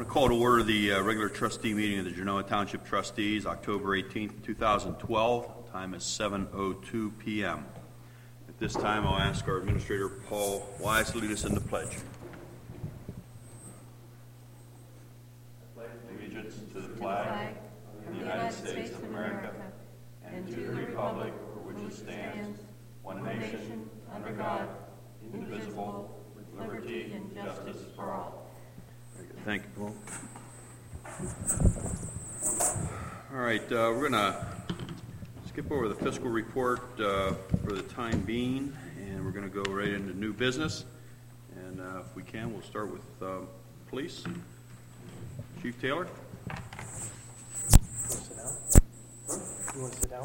Call to order the regular trustee meeting of the Genoa Township Trustees, October 18th, 2012. Time is 7:02 p.m. At this time, I'll ask our Administrator, Paul Wise, to lead us in the pledge. I pledge allegiance to the flag of the United States of America and to the republic for which it stands, one nation, under God, indivisible, with liberty and justice for all. Thank you, Paul. All right, we're going to skip over the fiscal report for the time being, and we're going to go right into new business. And if we can, we'll start with police. Chief Taylor. You want to sit down?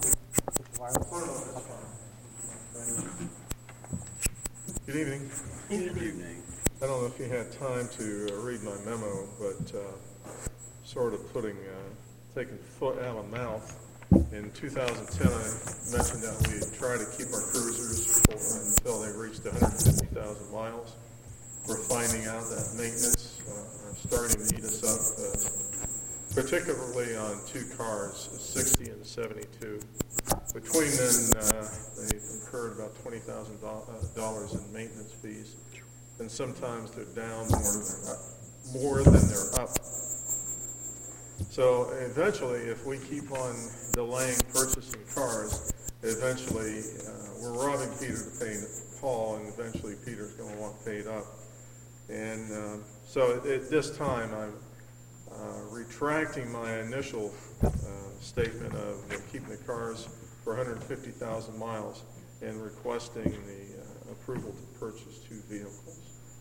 Good evening. Good evening. I don't know if you had time to read my memo, but sort of taking foot out of mouth. In 2010, I mentioned that we try to keep our cruisers until they reached 150,000 miles. We're finding out that maintenance are starting to eat us up, particularly on two cars, 60 and 72. Between them, they've incurred about $20,000 in maintenance fees. And sometimes they're down more than they're up. So eventually, if we keep on delaying purchasing cars, eventually we're robbing Peter to pay Paul, and eventually Peter's going to want paid up. And so at this time, I'm retracting my initial statement of keeping the cars for 150,000 miles and requesting the approval to purchase two vehicles.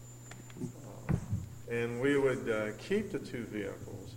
And we would keep the two vehicles,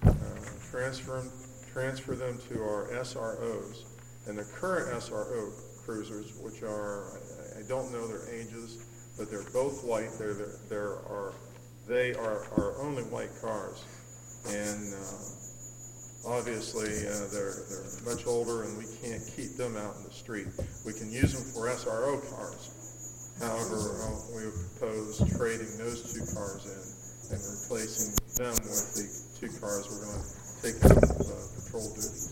transfer them to our SROs, and the current SRO cruisers, which are, I don't know their ages, but they're both white. They are our only white cars, and obviously they're much older, and we can't keep them out in the street. We can use them for SRO cars. However, we would propose trading those two cars in and replacing them with the two cars we're going to take out of patrol duties.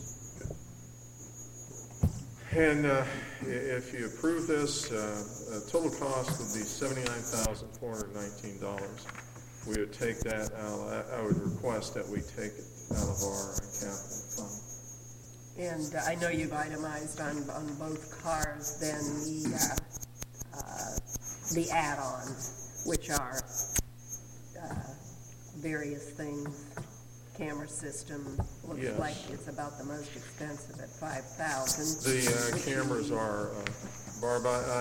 And if you approve this, the total cost would be $79,419. We would take that out. I would request that we take it out of our capital fund. And I know you've itemized on both cars then the add-ons, which are various things. Camera system looks Yes. like it's about the most expensive at $5,000. The cameras are, Barb,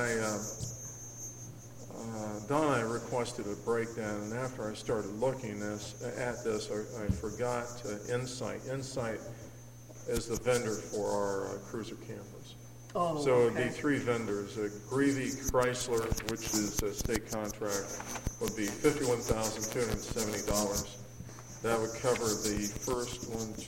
Don and I requested a breakdown, and after I started looking at this, I forgot Insight. Insight is the vendor for our cruiser cameras. Oh, So it would okay. be three vendors. Greevy Chrysler, which is a state contract, would be $51,270. That would cover the first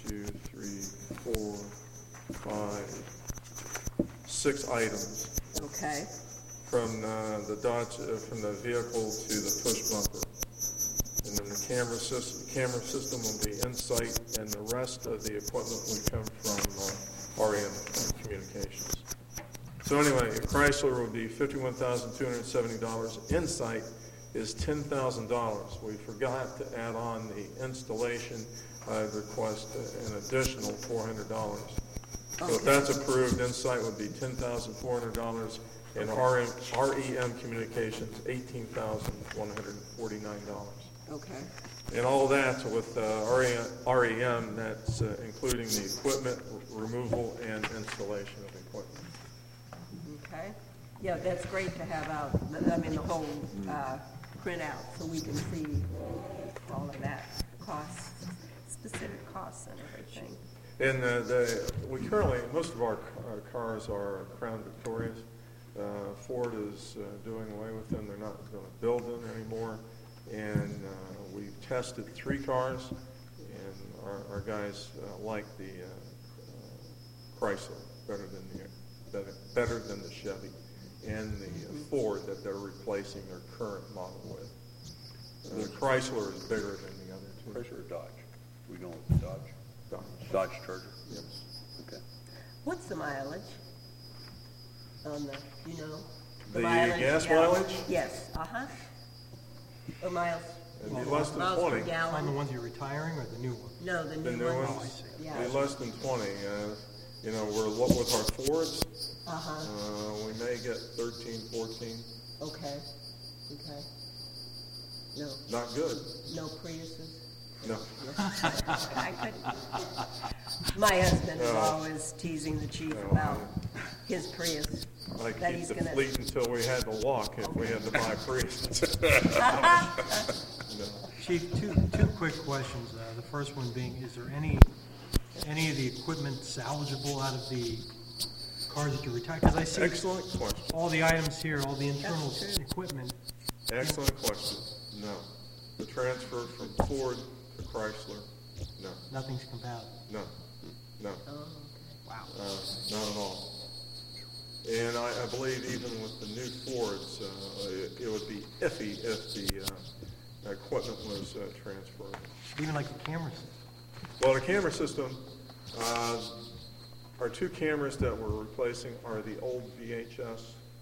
6 items. Okay. From the Dodge, from the vehicle to the push bumper. And then the camera system will be Insight, and the rest of the equipment would come from REM Communications. So anyway, Chrysler would be $51,270. Insight is $10,000. We forgot to add on the installation. I'd request an additional $400. So if that's approved, Insight would be $10,400, and REM Communications $18,149. Okay. And all that with REM, that's including the equipment removal and installation of equipment. Okay. Yeah, that's great to have out, the whole printout so we can see all of that costs, specific costs and everything. And we currently, most of our cars are Crown Victorias. Ford is doing away with them. They're not going to build them anymore. And we tested 3 cars, and our guys like the Chrysler better than the Chevy and the Ford that they're replacing their current model with. The Chrysler is bigger than the other two. Chrysler or Dodge? We going with Dodge? Dodge Charger? Yes. Okay. What's the mileage on the, you know? The mileage, gas yeah. mileage? Yes, or miles, It'd be less than miles per 20. On the gallon? ones you're retiring or the new ones? No, the The new new ones. ones, Yeah. be less than 20. You know, with our Fords, we may get 13, 14. Okay. No, Not good. no Priuses? No. I couldn't. My husband is always teasing the chief about his Prius. I that keep he's the gonna- fleet until we had to walk if we had to buy Prius. No. Chief, two quick questions. The first one being, is there any of the equipment salvageable out of the cars that you retire? Because I see Excellent question. all the items here, all the internal That's true. equipment. Excellent question. No. The transfer from Ford to Chrysler, no. Nothing's compatible. No. Oh, okay. Wow. Not at all. And I believe even with the new Fords, it would be iffy if the equipment was transferred. Even like the camera system. Well, the camera system, our two cameras that we're replacing are the old VHS,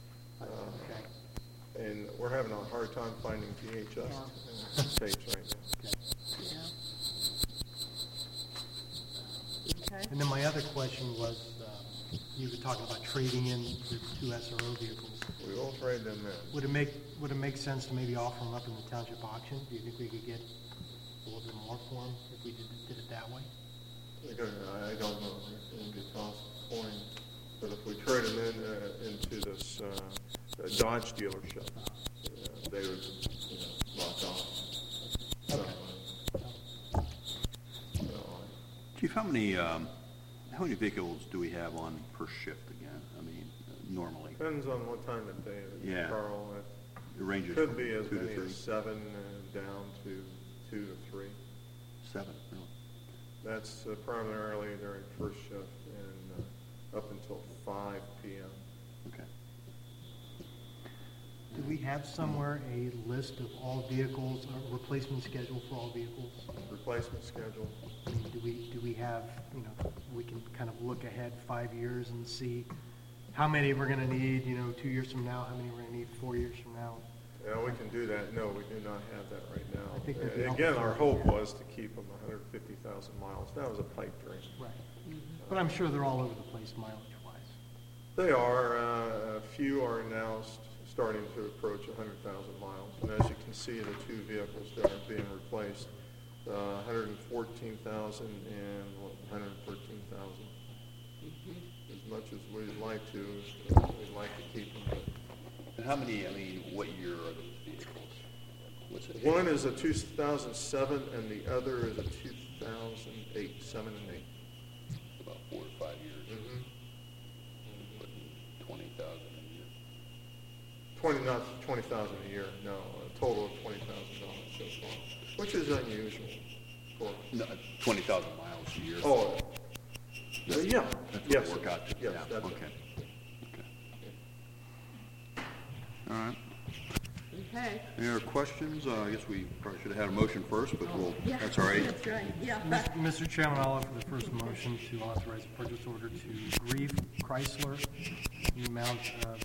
Okay. and we're having a hard time finding VHS tapes right now. Yeah. Okay. And then my other question was, you were talking about trading in the two SRO vehicles. We will trade them in. Would it make sense to maybe offer them up in the township auction? Do you think we could get a little bit more for them if we did it that way? I don't know. It would be a toss of a coin. But if we trade them into this Dodge dealership, they would, knock off. So, Chief, how many vehicles do we have on per shift again? I mean, normally. depends on what time of day it is, Yeah. Carl. It ranges It could from be as 2 to many 3. as 7 down to 2 to 3. 7, really? That's primarily during first shift and up until 5 p.m. Okay. Do we have somewhere a list of all vehicles, a replacement schedule for all vehicles? Replacement schedule. I mean, do we have, we can kind of look ahead 5 years and see how many we're gonna need, 2 years from now, how many we're gonna need 4 years from now? Yeah, we can do that. No, we do not have that right now. I think that'd be Again, helpful. our hope was to keep them 150,000 miles. That was a pipe dream. Right. But I'm sure they're all over the place mileage-wise. They are. A few are now starting to approach 100,000 miles. And as you can see, the two vehicles that are being replaced, 114,000 and 113,000. As much as we'd like to, we'd like to keep them. And how many, what year are those vehicles? What's it? One is a 2007 and the other is a 2008, 7 and 8. About 4 or 5 years. Mm-hmm. Putting 20,000 a year. not 20,000 a year, no, a total of $20,000 so far, which is unusual for us. No, 20,000 miles a year. Oh, yeah, That's what yes, it work out to. yes, Yeah, that's okay. it. Okay. All right. Okay. Any other questions? I guess we probably should have had a motion first, but Yeah, that's all right. That's right, yeah. Mr. Chairman, I'll offer the first motion to authorize a purchase order to Grief Chrysler in the amount of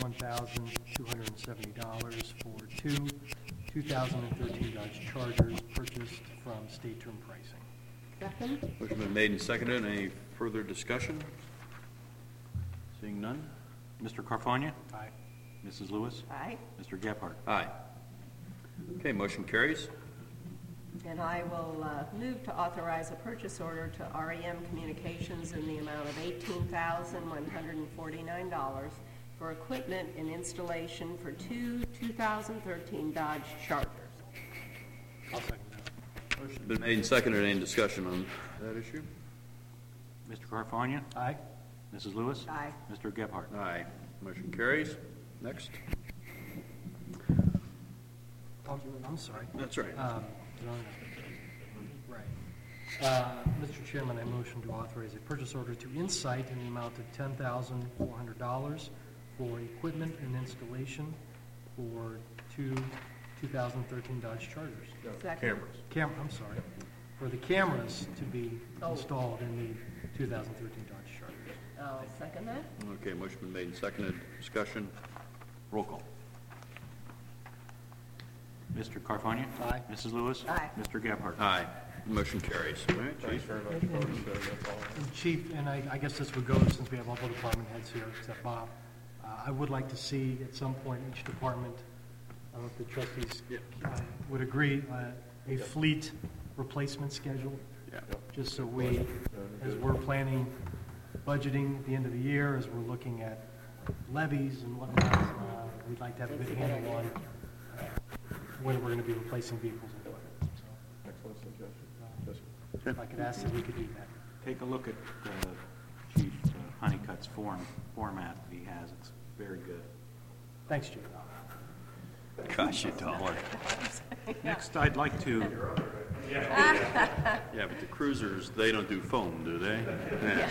$51,270 for two 2013 Dodge Chargers purchased from State Term Pricing. Second? Motion been made and seconded. Any further discussion? Seeing none? Mr. Carfagna? Aye. Mrs. Lewis? Aye. Mr. Gephardt? Aye. Okay, motion carries. And I will move to authorize a purchase order to REM Communications in the amount of $18,149 for equipment and installation for two 2013 Dodge Chargers. I'll second that. Motion been made and seconded. Any discussion on that issue? Mr. Carfagna? Aye. Mrs. Lewis? Aye. Mr. Gephardt? Aye. Motion carries. Next. I'm sorry. That's right. Right. Mr. Chairman, I motion to authorize a purchase order to Insight in the amount of $10,400 for equipment and installation for two 2013 Dodge Chargers. Second. Cameras. I'm sorry, for the cameras to be Oh. installed in the 2013 Dodge Chargers. I'll second that. Okay, motion been made and seconded. Discussion. Roll call. Mr. Carfagna? Aye. Mrs. Lewis? Aye. Mr. Gebhardt? Aye. Motion carries. All right, Thanks Chief. very much, folks. That's all. And Chief, and I guess this would go, since we have all the department heads here, except Bob, I would like to see at some point each department, I don't know if the trustees would agree, a fleet replacement schedule, Yeah. just so we, as we're planning budgeting at the end of the year, as we're looking at levies and whatnot, we'd like to have a good handle on when we're going to be replacing vehicles and equipment. So Excellent suggestion. Yes, if I could ask that we could do that. Take a look at Chief Honeycutt's format that he has. It's very good. Thanks, Chief. Gosh, you dollar. Next, I'd like to, Yeah, but the cruisers, they don't do foam, do they? Yeah.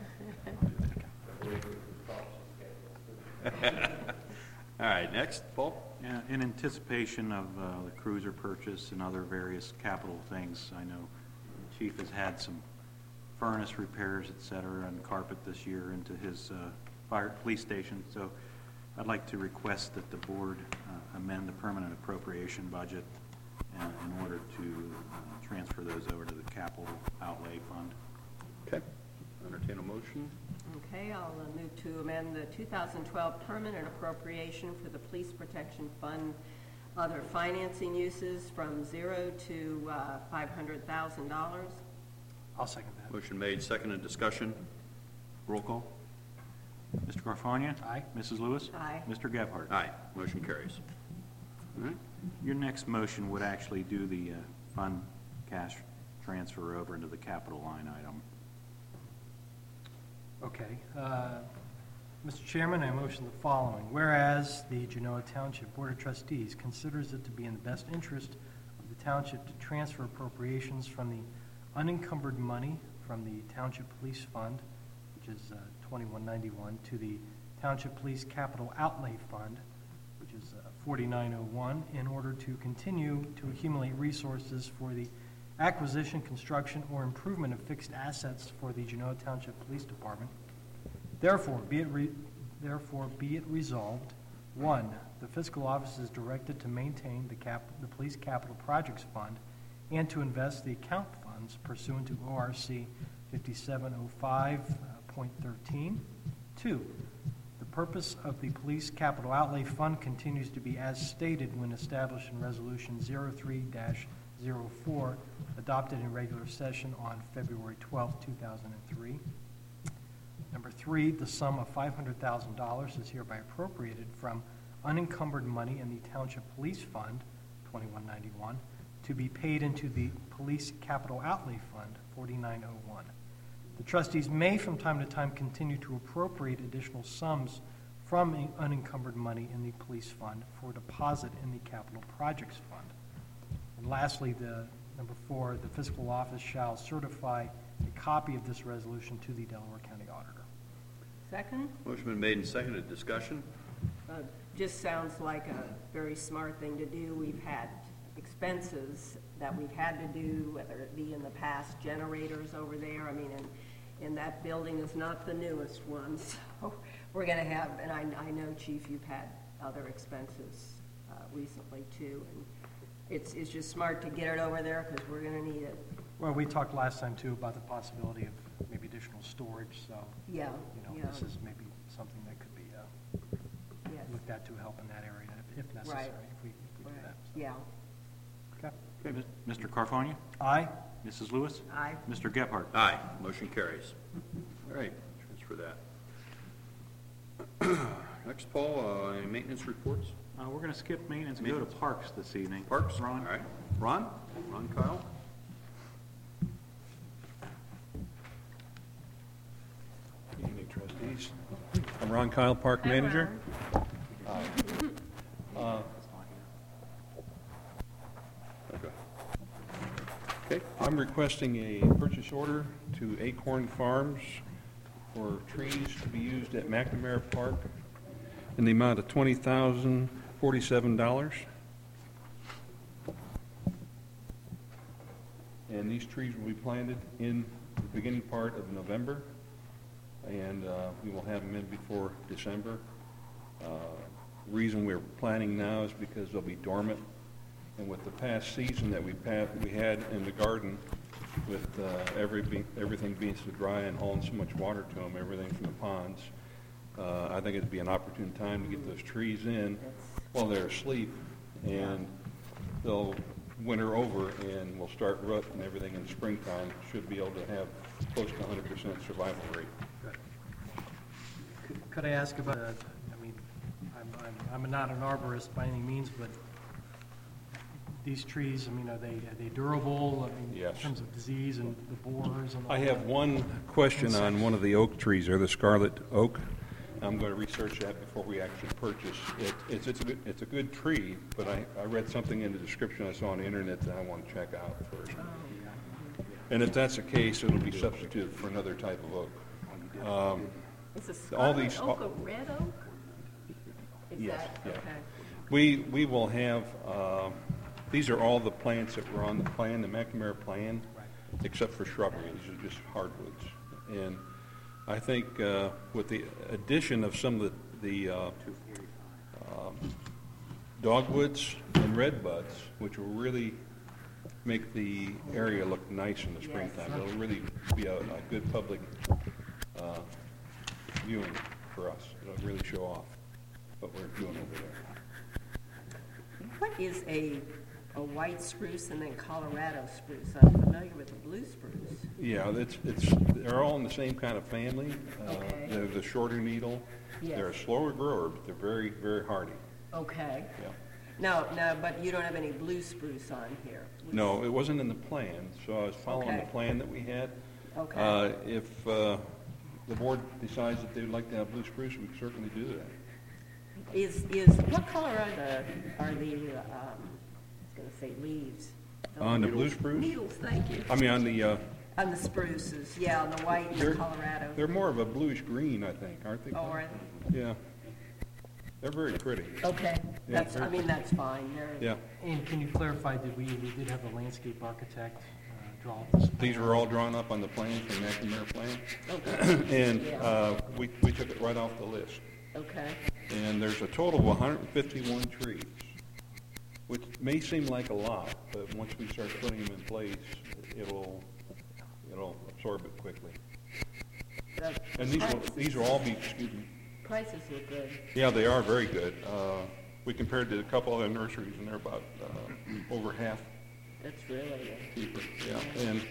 All right, next, Paul? in anticipation of the cruiser purchase and other various capital things, I know Chief has had some furnace repairs, et cetera, and carpet this year into his police station. So I'd like to request that the board amend the permanent appropriation budget in order to transfer those over to the capital outlay fund. Okay. Entertain a motion. Okay, I'll move to amend the 2012 permanent appropriation for the Police Protection Fund, other financing uses from 0 to $500,000. I'll second that. Motion made, seconded, discussion. Roll call. Mr. Carfagna? Aye. Mrs. Lewis? Aye. Mr. Gebhardt? Aye. Motion carries. All right. Your next motion would actually do the fund cash transfer over into the capital line item. Okay. Mr. Chairman, I motion the following. Whereas the Genoa Township Board of Trustees considers it to be in the best interest of the township to transfer appropriations from the unencumbered money from the Township Police Fund, which is 2191, to the Township Police Capital Outlay Fund, which is 4901, in order to continue to accumulate resources for the acquisition, construction, or improvement of fixed assets for the Genoa Township Police Department. Therefore, be it resolved, 1, the fiscal office is directed to maintain the Police Capital Projects Fund and to invest the account funds pursuant to ORC 5705.13. 2, the purpose of the Police Capital Outlay Fund continues to be as stated when established in Resolution 03-04, adopted in regular session on February 12, 2003. Number 3, the sum of $500,000 is hereby appropriated from unencumbered money in the Township Police Fund, 2191, to be paid into the Police Capital Outlay Fund, 4901. The trustees may from time to time continue to appropriate additional sums from unencumbered money in the Police Fund for deposit in the Capital Projects Fund. And lastly, number 4, the fiscal office shall certify a copy of this resolution to the Delaware County Auditor. Second? Motion been made and seconded, discussion. Just sounds like a very smart thing to do. We've had expenses that we've had to do, whether it be in the past, generators over there. I mean, and that building is not the newest one, so we're going to have, and I know, Chief, you've had other expenses recently too, and it's just smart to get it over there because we're going to need it. Well, we talked last time too about the possibility of maybe additional storage, so, Yeah, yeah. this is maybe something that could be Yes. looked at to help in that area if necessary, Right. if we do Right. that. Yeah. Okay. Okay, Mr. Carfagna? Aye. Mrs. Lewis? Aye. Mr. Gebhardt? Aye. Motion carries. All right, transfer that. Next, Paul, any maintenance reports? We're going to skip maintenance and go to parks this evening. Parks? Ron? All right. Ron? Kyle? Good evening, trustees. I'm Ron Kyle, Park Manager. Okay. I'm requesting a purchase order to Acorn Farms for trees to be used at McNamara Park in the amount of $20,047. and these trees will be planted in the beginning part of November, and we will have them in before December. Reason we're planting now is because they'll be dormant, and with the past season that we had in the garden, with everything being so dry and hauling so much water to them, everything from the ponds, I think it'd be an opportune time to get those trees in while they're asleep, and they'll winter over, and we'll start root and everything in springtime. Should be able to have close to 100% survival rate. Could I ask about, I mean, I'm not an arborist by any means, but these trees, I mean, are they durable? I mean, Yes. in terms of disease and the borers and all I have that? one question on one of the oak trees, or the scarlet oak. I'm going to research that before we actually purchase. It's a good tree, but I read something in the description I saw on the internet that I want to check out first. And if that's the case, it'll be substituted for another type of oak. Is a all scarlet these- oak a red oak? Is Yes, that, yeah. okay. We will have, these are all the plants that were on the plan, the McNamara plan, except for shrubbery. These are just hardwoods. And I think with the addition of some of the dogwoods and redbuds, which will really make the area look nice in the springtime. It'll really be a good public viewing for us. It'll really show off what we're doing over there. What is a white spruce and then Colorado spruce? I'm familiar with the blue spruce. Yeah, they're all in the same kind of family. Okay. They're the shorter needle. Yes. They're a slower grower, but they're very, very hardy. Okay. Yeah. No, but you don't have any blue spruce on here. No, it wasn't in the plan, so I was following the Okay. plan that we had. Okay. If the board decides that they would like to have blue spruce, we can certainly do that. What color are the I was going to say leaves. On the blue spruce? Needles, thank you. I mean, on the, On the spruces, yeah, on the white and the they're, Colorado. they're more of a bluish green, I think, aren't they? Oh, are Yeah. They're very pretty. they? Okay, Yeah, that's fine. Yeah. And can you clarify, we did have a landscape architect draw up this? These were all drawn up on the plan, from the McNamara plan. Okay, And Yeah. we took it right off the list. okay. And there's a total of 151 trees, which may seem like a lot, but once we start putting them in place, it'll absorb it quickly. And these will all be, excuse me. Prices look good. Yeah, they are very good. We compared to a couple other nurseries, and they're about over half That's really cheaper. Yeah, and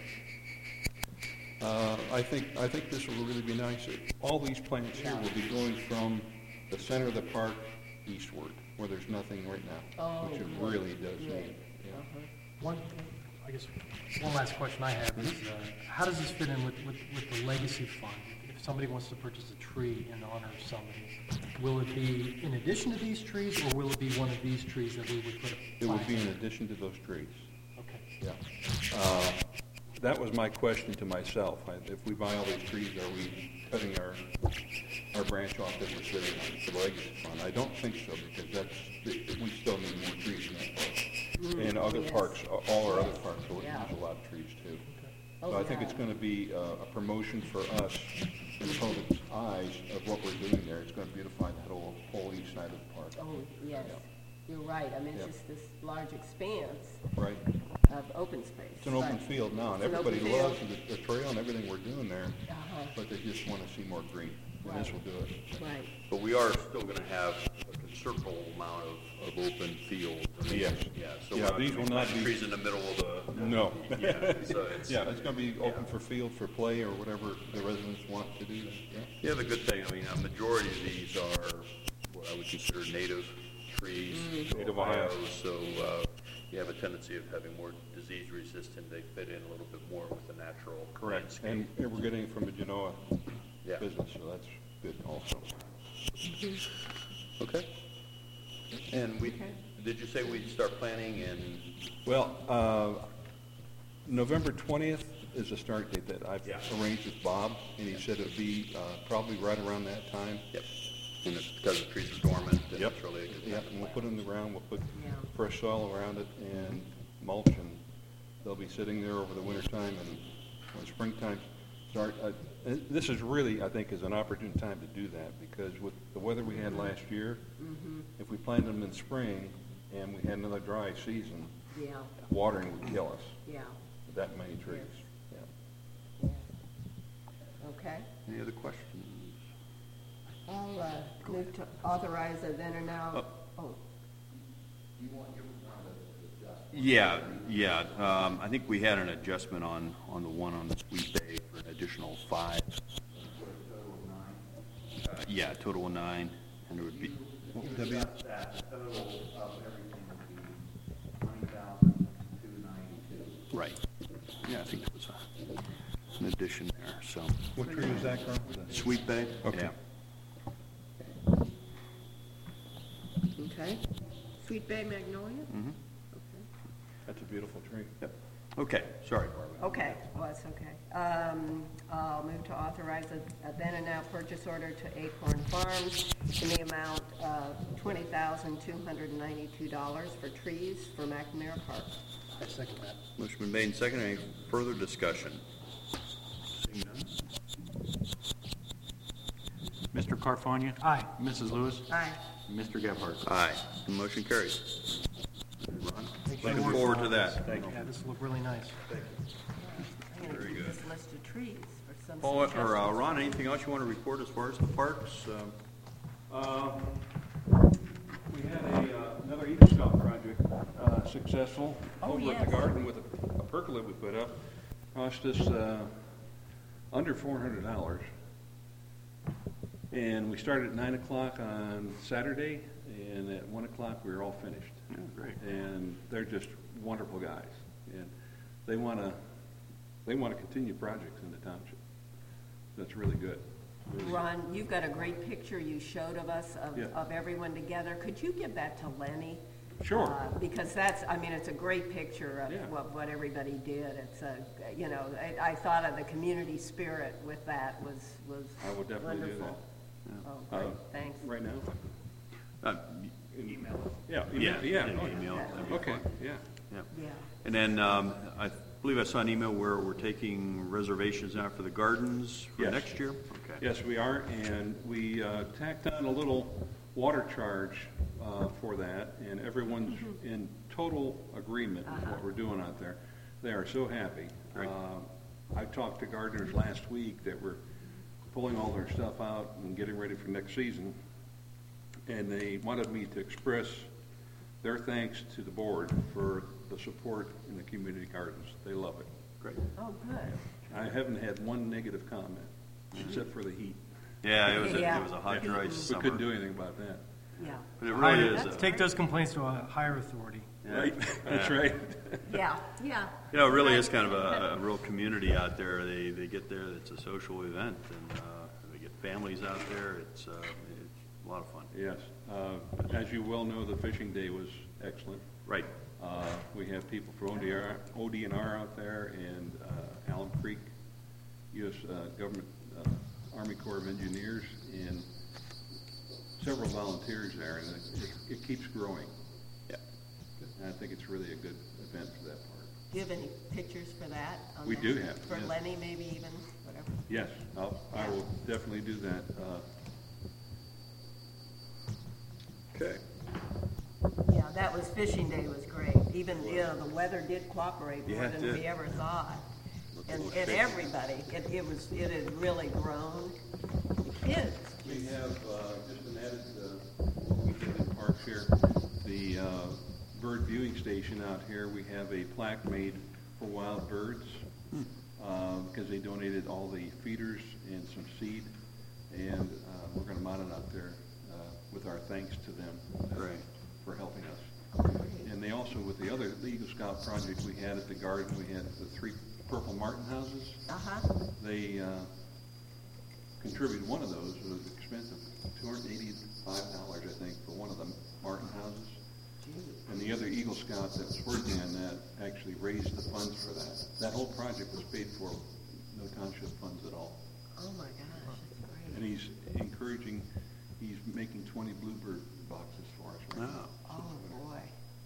I think this will really be nice. All these plants here will be going from the center of the park eastward, where there's nothing right now, which it really does need. Yeah. I guess one last question I have is, how does this fit in with the legacy fund? If somebody wants to purchase a tree in honor of somebody, will it be in addition to these trees, or will it be one of these trees that we would put a It would plaque be in on? addition to those trees. Okay. Yeah. That was my question to myself. If we buy all these trees, are we cutting our branch off that we're sitting on for the legacy fund? I don't think so, because we still need more trees in that park. And other yes. parks, all our other parks will use Yeah. a lot of trees too. Oh, So I think yeah. it's going to be a promotion for us in the public's eyes of what we're doing there. It's going to beautify the whole east side of the park. Oh, yes, you're right. I mean, it's Yeah. just this large expanse Right? of open space. It's an open but- field now, and It's an open everybody field. loves the trail and everything we're doing there, Uh-huh. but they just want to see more green, and this will do it. Right. But we are still going to have a considerable amount of open field. I mean, Yes. Yeah, so Yeah, we're not these gonna will not plant be- trees in the middle of the. No. Yeah, so it's. Yeah, it's going to be open for field, for play, or whatever the residents want to do. Yeah. Yeah, the good thing, I mean, a majority of these are what I would consider native trees, Native Ohio, Ohio. so you have a tendency of having more disease resistant. They fit in a little bit more with the natural Correct. landscape. And we're getting it from the Genoa Yeah. business, so that's good also. Okay. And did you say we'd start planning in? Well, November 20th is the start date that I've Yeah. arranged with Bob, and he said it would be probably right around that time. Yep. And it's because the trees are dormant, and Yep. it's really a good Yeah, time to and we'll plant. put them in the ground, we'll put Yeah. fresh soil around it and mulch, and they'll be be sitting there over the wintertime and when springtime starts. This is really, I think, is an opportune time to do that, because with the weather we had last year, if we planted them in spring and we had another dry season, Yeah, watering would kill us, yeah, that many trees. Yes. Yeah. yeah. Okay. Any other questions? I'll move to authorize a then and now, oh, Yeah, I think we had an adjustment on the one on the Sweet Bay for an additional 5. Yeah, total of 9, and it would be, What would that be? That, the total of everything would be $20,292. right. Yeah, I think there was an addition there, so. What tree was that, Carl? Sweet Bay? Okay. Yeah. okay. Sweet Bay Magnolia? Mhm. That's a beautiful tree. Yep. Okay, sorry, Barbara. Okay, well, that's okay. I'll move to authorize a then and now purchase order to Acorn Farms in the amount of $20,292 for trees for McNamara Park. I second that. Motion been made and seconded. Any further discussion? Seeing none. Mr. Carfagna? Aye. Mrs. Lewis? Aye. Mr. Gebhardt? Aye, the motion carries. Ron, Thank you. looking forward to that. Yeah, this will look really nice. I'm gonna Very keep good. this list of trees for some Paul, or suggestions. Ron, anything else you want to report as far as the parks? We had another Eagle Scout project successful Oh, over at yes. the garden with a pergola we put up. Cost us under $400. And we started at 9 o'clock on Saturday, and at 1 o'clock we were all finished. Yeah, great. And they're just wonderful guys. And they want to continue projects in the township. That's really good. Really good. Ron, you've got a great picture you showed of us, Yeah. of everyone together. Could you give that to Lenny? Sure. Because that's, I mean, it's a great picture of Yeah. what everybody did. It's a, you know, I thought of the community spirit with that was I will definitely do wonderful. that. Oh, great, thanks. Right now? Email. Yeah. Yeah, Yeah. an Oh, email. That'd be Okay, fine. yeah. Yeah. Yeah. And then I believe I saw an email where we're taking reservations out for the gardens for Yes. next year? Okay. Yes, we are, and we tacked on a little water charge for that, and everyone's in total agreement with what we're doing out there. They are so happy. Great. I talked to gardeners last week that were pulling all their stuff out and getting ready for next season, and they wanted me to express their thanks to the board for the support in the community gardens. They love it. Great. Oh, good. I haven't had one negative comment, except for the heat. Yeah, it was Yeah. a hot, dry We summer. couldn't do anything about that. Yeah. But it really is, that's Take those complaints to a higher authority. Right, that's right. Yeah, yeah. you know, it really is kind of a real community out there. They get there, it's a social event, and they get families out there. It's a lot of fun. Yes. As you well know, the fishing day was excellent. Right. We have people from ODNR out there, and Allen Creek, U.S. Government, Army Corps of Engineers, and several volunteers there, and it keeps growing. Yeah. And I think it's really a good event for that part. Do you have any pictures for that? on We that? do have, For yes. Lenny, maybe even, whatever. Yes, I will definitely do that. Okay. Yeah, that was, fishing day was great. Even, you know, the weather did cooperate more Yeah, it than did. we ever thought. Looked a And little and shaky. everybody, it had really grown. The kids, We have just an added, we did in parks here, the bird viewing station out here. We have a plaque made for wild birds because they donated all the feeders and some seed, and we're going to mount it out there with our thanks to them Great. for helping us. And they also, with the other Eagle Scout project we had at the garden, we had the 3 purple martin houses. They contributed one of those. It was expensive, $285, I think, for one of the Martin houses. And the other Eagle Scout that was working on that actually raised the funds for that. That whole project was paid for, no township funds at all. oh my gosh, that's great. And he's making 20 bluebird boxes for us right now. Oh, boy.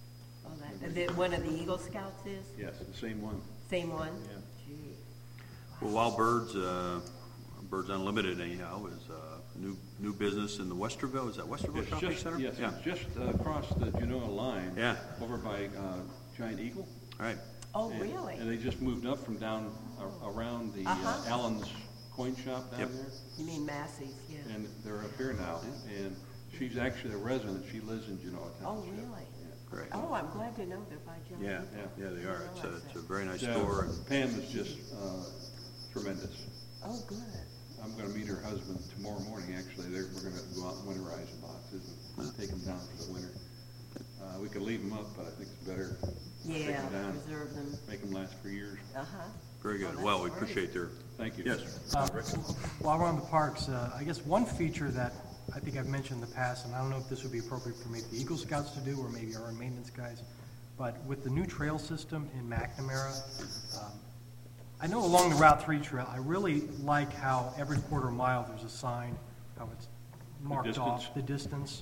Oh, that, is it one of the Eagle Scouts is? Yes, the same one. Same one? Yeah. Gee. Well, Wild Birds, Birds Unlimited anyhow, is new business in the Westerville. Is that Westerville It's Shopping just, Center? yes, Yeah. it's just across the Genoa line. Yeah. Over by Giant Eagle. All right. Oh, And- really? And they just moved up from down around the Uh-huh. Allen's coin shop down Yep. there. You mean Massey's, yeah. And they're up here now. And she's actually a resident. She lives in Genoa Oh, Township. really? Yeah. Great. Oh, I'm glad to know they're by John. Yeah, Yeah. yeah, they are. It's a very nice Yeah, store. And Pam is just tremendous. Oh, good. I'm gonna meet her husband tomorrow morning, actually. We're gonna go out and winterize the boxes and take them down for the winter. We could leave them up, but I think it's better to take Yeah, them down, preserve them. make them last for years. Uh-huh. very good. Oh, Well, we that's great. appreciate their, Thank you. yes. While we're on the parks, I guess one feature that I think I've mentioned in the past, and I don't know if this would be appropriate for maybe the Eagle Scouts to do, or maybe our own maintenance guys, but with the new trail system in McNamara, I know along the Route 3 trail, I really like how every quarter mile there's a sign, how it's marked off, distance. the distance.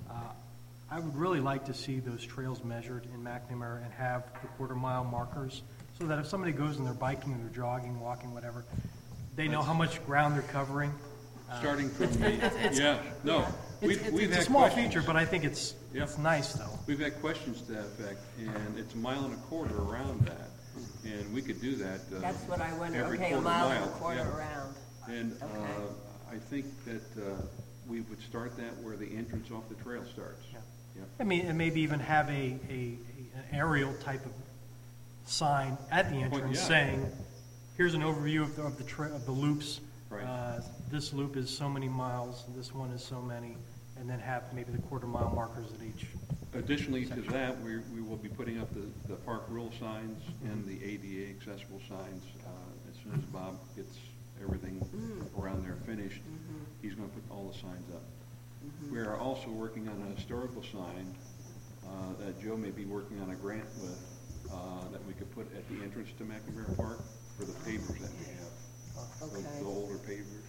I would really like to see those trails measured in McNamara and have the quarter mile markers, so that if somebody goes and they're biking, or they're jogging, walking, whatever, they know how much ground they're covering. Starting from the, yeah, no. We've It's a had small questions. feature, but I think it's nice, though. We've had questions to that effect, and it's a mile and a quarter around that. And we could do that. That's what I wonder. every Okay, a quarter mile and a mile, quarter yeah. around. And Okay. I think that we would start that where the entrance off the trail starts. Yeah. Yeah. I mean, and maybe even have an aerial type of sign at the entrance yeah. saying, here's an overview of the loops. Right. This loop is so many miles, this one is so many, and then have maybe the quarter mile markers at each. Additionally to that, we will be putting up the park rule signs and the ADA accessible signs. As soon as Bob gets everything around there finished, he's gonna put all the signs up. We are also working on a historical sign that Joe may be working on a grant with, that we could put at the entrance to McNamara Park for the pavers that we have. Okay. The older pavers.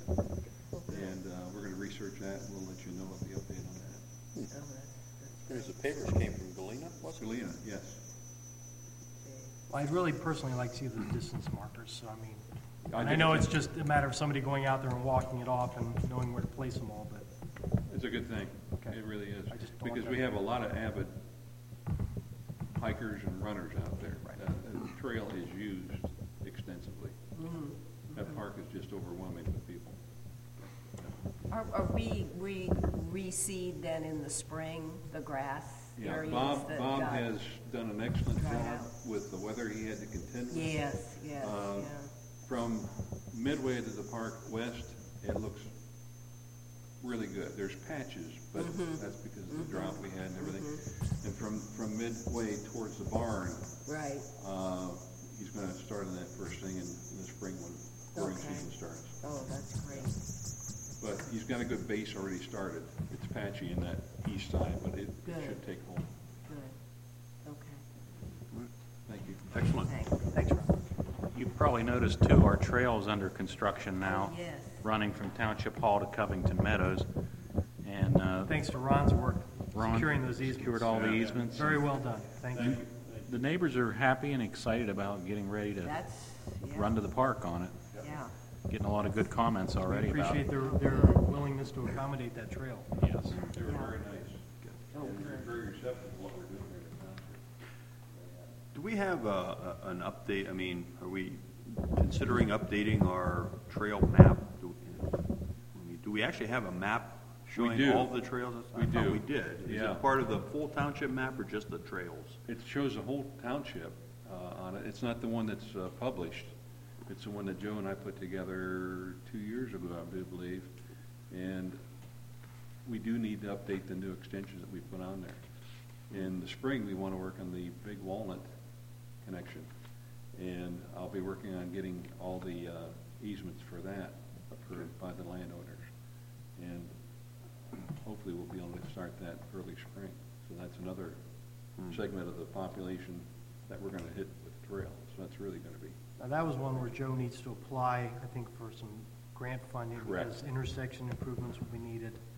And we're gonna research that, and we'll let you know of the update on that. Oh, that's There's the papers came from Galena, was it? Selena, yes. Well, I'd really personally like to see the distance markers, so I mean, I and I did know too. it's just a matter of somebody going out there and walking it off and knowing where to place them all, but It's a good thing. Okay. It really is. I just don't Because want we that- have a lot of avid hikers and runners out there. Right. The trail is used extensively. That park is just overwhelming with people. Are we reseed then in the spring, the grass Yeah, areas Bob that has got? done an excellent dried job out? with the weather he had to contend with. Yes, yes, Uh, yeah. From midway to the park west, it looks really good. There's patches, but that's because of the drought we had and everything. And from midway towards the barn, Right, he's gonna start on that first thing in the spring when growing Okay. season starts. oh, that's great. But he's got a good base already started. It's patchy in that east side, but it Good. should take hold. Good, okay, Thank you. Excellent. thanks. thanks, Rob. You've probably noticed too, our trail's under construction now. Oh, yes. Running from Township Hall to Covington Meadows. And Thanks to Ron's work Ron securing those easements. secured all the easements. Very well done, thank you. The neighbors are happy and excited about getting ready to That's, yeah, run to the park on it. yeah. Getting a lot of good comments We already about appreciate it. their willingness to accommodate that trail. Yes. They were Yeah. very nice. Oh, And they're good. very receptive to what we're doing here at Township. Do we have an update? I mean, are we considering updating our trail map? Do we actually have a map showing do. all the trails? We I thought do. we did. Is Yeah. it part of the full township map or just the trails? It shows the whole township on it. It's not the one that's published. It's the one that Joe and I put together 2 years ago, I do believe. And we do need to update the new extensions that we put on there. In the spring, we want to work on the Big Walnut connection. And I'll be working on getting all the easements for that approved by the landowners. And hopefully we'll be able to start that early spring. So that's another segment of the population that we're gonna hit with the trail. So that's really gonna be, Now, that was one where Joe needs to apply, I think, for some grant funding. Correct. Because intersection improvements will be needed.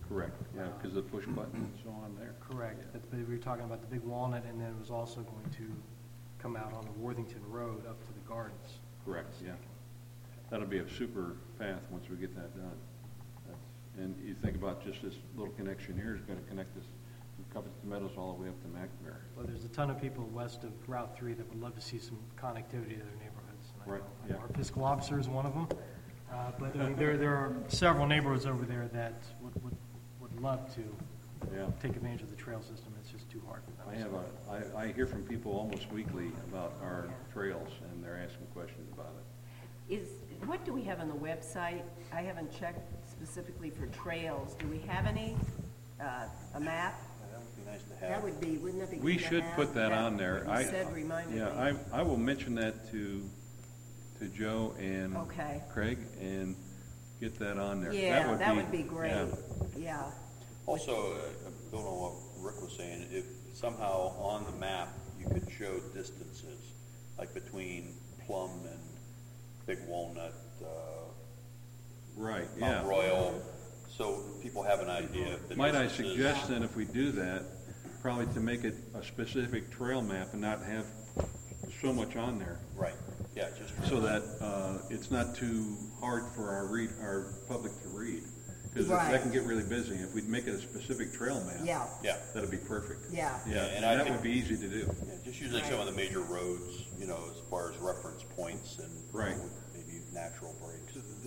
Correct, yeah, because the push button and so on there. Correct. Yeah. But we were talking about the big walnut, and then it was also going to come out on the Worthington Road up to the gardens. Correct, yeah. That'll be a super path once we get that done. And you think about just this little connection here is going to connect this from Covington Meadows all the way up to McNamara. Well, there's a ton of people west of Route 3 that would love to see some connectivity to their neighborhoods. And Right, I know yeah. our fiscal officer is one of them. But I mean, there are several neighborhoods over there that would love to Yeah. take advantage of the trail system. It's just too hard for them. I hear from people almost weekly about our trails, and they're asking questions about it. What do we have on the website? I haven't checked specifically for trails. Do we have any, a map? That would be nice to That have. would be, wouldn't that be good We to should have? put that on there. You said reminded me. Yeah, I will mention that to Joe and Okay. Craig and get that on there. Yeah, that would be great, yeah. yeah. Also, building on what Rick was saying, if somehow on the map you could show distances, like between Plum and Big Walnut, Right, Mount yeah. Royal, so people have an idea of the Might I distances. suggest then if we do that, probably to make it a specific trail map and not have so much on there, Right, yeah, just. so that it's not too hard for our public to read. Because Right. that can get really busy. If we make it a specific trail map, Yeah, Yeah, that'd be perfect. yeah. Yeah, and and I that think- would be easy to do. yeah, just using some of the major roads, as far as reference points and. Right. Maybe natural breaks.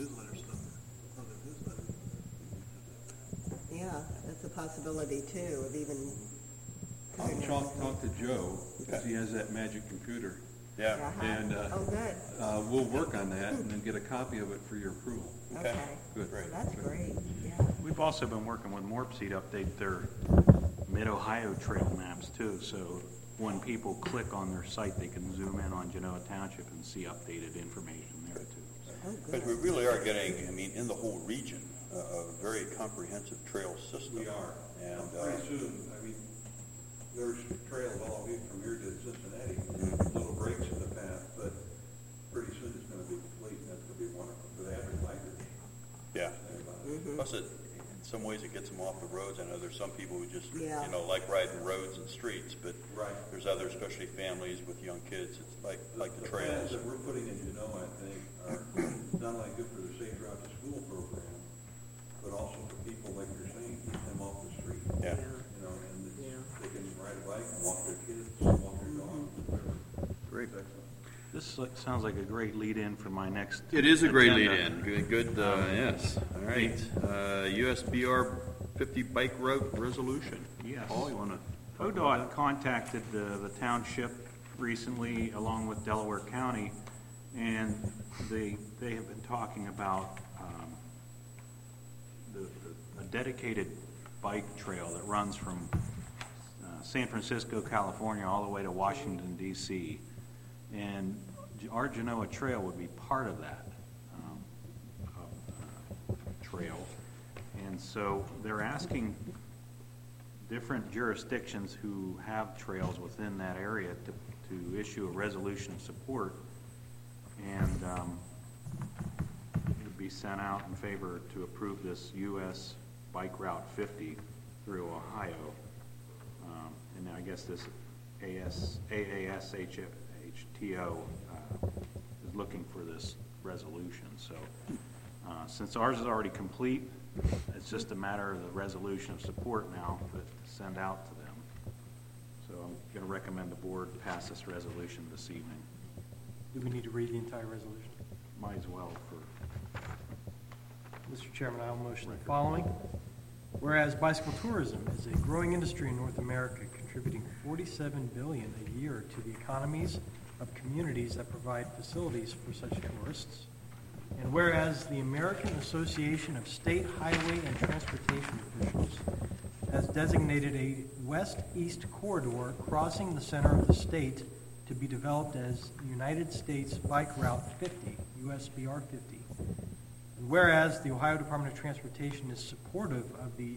Yeah, that's a possibility too, of even. I'll talk to Joe, because he has that magic computer. Yeah, Uh-huh. And Oh, good, we'll work on that and then get a copy of it for your approval. okay, okay. Good. great. That's great, yeah. We've also been working with Morpseed to update their Mid-Ohio trail maps too, so when people click on their site, they can zoom in on Genoa Township and see updated information there too. Oh, Because we good. really are getting, in the whole region, a very comprehensive trail system. We are. And, Pretty soon, there's trails all the way from here to Cincinnati, little breaks in the path, but pretty soon it's gonna be complete, and that's gonna be wonderful for the average biker. yeah. Mm-hmm. Plus, in some ways, it gets them off the roads. I know there's some people who just, Yeah. like riding roads and streets, but Right. there's others, especially families with young kids, it's like the The trails. plans that we're putting in Genoa, I think, are not only good for the Safe Route to School program, but also for people, like you're saying, keep them off the street. Yeah. And Yeah. they can ride a bike and walk their kids, walk their dogs, whatever. Great. This sounds like a great lead-in for my next. It is a great agenda. lead-in. Good, yes. All right. USBR 50 bike route resolution. Yes. Paul, you want to? ODOT contacted the township recently, along with Delaware County, and they have been talking about a dedicated bike trail that runs from San Francisco, California, all the way to Washington, D.C. And our Genoa Trail would be part of that trail. And so they're asking different jurisdictions who have trails within that area to issue a resolution of support, and it would be sent out in favor to approve this U.S. Bike Route 50 through Ohio. And I guess this AASHTO is looking for this resolution. So since ours is already complete, it's just a matter of the resolution of support now to send out to them. So I'm going to recommend the board pass this resolution this evening. Do we need to read the entire resolution? Might as well for, Mr. Chairman, I will motion the following. Whereas bicycle tourism is a growing industry in North America, contributing $47 billion a year to the economies of communities that provide facilities for such tourists. And whereas the American Association of State Highway and Transportation Officials has designated a west-east corridor crossing the center of the state to be developed as United States Bike Route 50, USBR 50. And whereas the Ohio Department of Transportation is supportive of the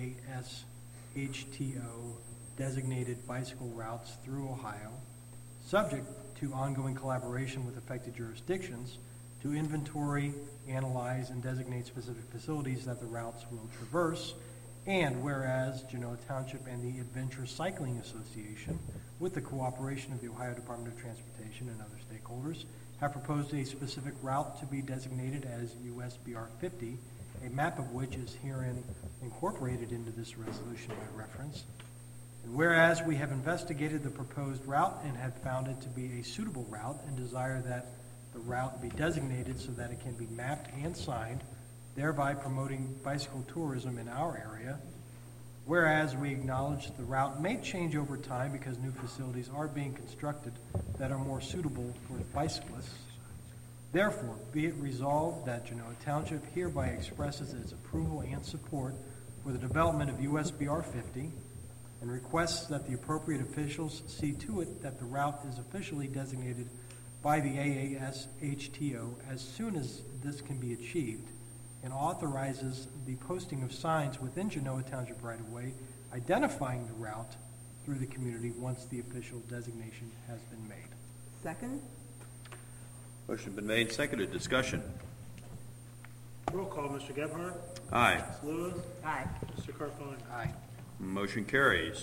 AASHTO designated bicycle routes through Ohio, subject to ongoing collaboration with affected jurisdictions to inventory, analyze, and designate specific facilities that the routes will traverse, And whereas Genoa Township and the Adventure Cycling Association, with the cooperation of the Ohio Department of Transportation and other stakeholders, have proposed a specific route to be designated as USBR 50, a map of which is herein incorporated into this resolution by reference. And whereas we have investigated the proposed route and have found it to be a suitable route and desire that the route be designated so that it can be mapped and signed, thereby promoting bicycle tourism in our area. Whereas we acknowledge the route may change over time because new facilities are being constructed that are more suitable for bicyclists. Therefore, be it resolved that Genoa Township hereby expresses its approval and support for the development of USBR 50 and requests that the appropriate officials see to it that the route is officially designated by the AASHTO as soon as this can be achieved, and authorizes the posting of signs within Genoa Township right-of-way identifying the route through the community once the official designation has been made. Second? Motion been made, seconded. Discussion. Roll call, Mr. Gebhardt? Aye. Ms. Lewis? Aye. Mr. Carfone? Aye. Motion carries.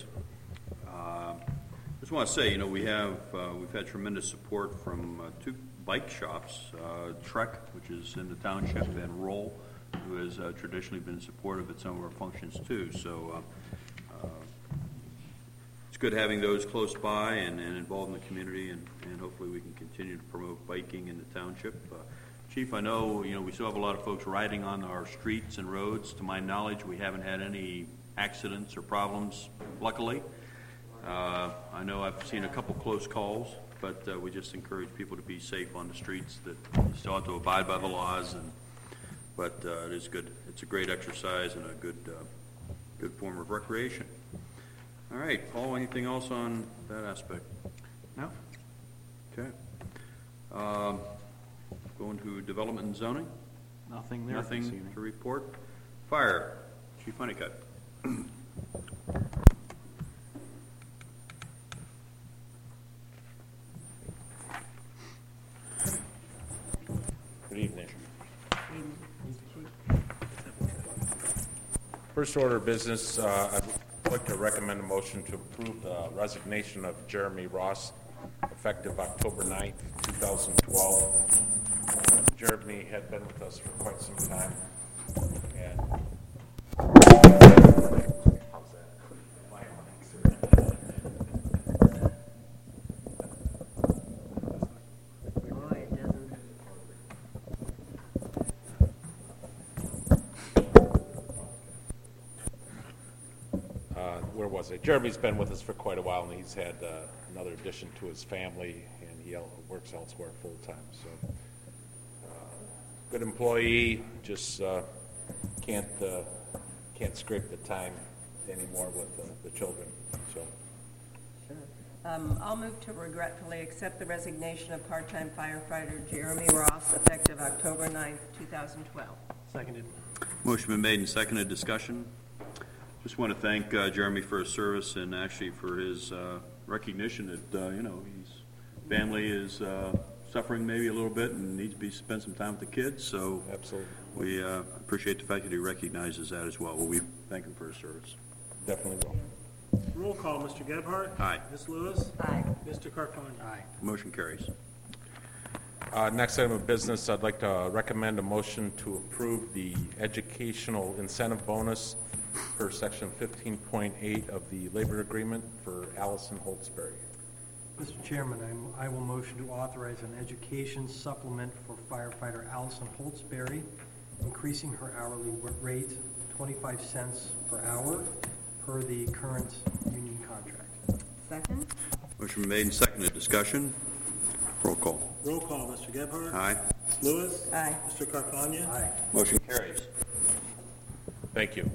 Just want to say, we've had tremendous support from two bike shops, Trek, which is in the township, and Roll, who has traditionally been supportive at some of our functions too. So it's good having those close by and involved in the community, and hopefully we can continue to promote biking in the township. Chief, I know, we still have a lot of folks riding on our streets and roads. To my knowledge, we haven't had any accidents or problems, luckily. I know I've seen a couple close calls, but we just encourage people to be safe on the streets, that you still have to abide by the laws, but it is good. It's a great exercise and a good form of recreation. All right, Paul, anything else on that aspect? No? Okay. Going to development and zoning? Nothing there this Nothing evening. to report. Fire, Chief Honeycutt. Good evening. First order of business, I'd like to recommend a motion to approve the resignation of Jeremy Ross effective October 9th, 2012. Jeremy had been with us for quite some time, and how's that? Boy, it doesn't. Where was I? Jeremy's been with us for quite a while, and he's had another addition to his family, and he works elsewhere full-time. So, good employee, just can't scrape the time anymore with the children. So, I'll move to regretfully accept the resignation of part-time firefighter Jeremy Ross effective October 9th, 2012. Seconded. Motion been made and seconded. Discussion. Just want to thank Jeremy for his service and actually for his recognition that his family is suffering maybe a little bit and needs to spend some time with the kids. So absolutely, we appreciate the fact that he recognizes that as well. Well, we thank him for his service. definitely will. Roll call, Mr. Gebhardt? Aye. Ms. Lewis? Aye. Mr. Carfone? Aye. Motion carries. Next item of business, I'd like to recommend a motion to approve the educational incentive bonus per section 15.8 of the labor agreement for Allison Holtzberry. Mr. Chairman, I will motion to authorize an education supplement for firefighter Allison Holtzberry, increasing her hourly rate 25 cents per hour per the current union contract. Second? Motion made and seconded. Discussion. Roll call. Roll call, Mr. Gebhardt? Aye. Ms. Lewis? Aye. Mr. Carfone? Aye. Motion carries. Thank you.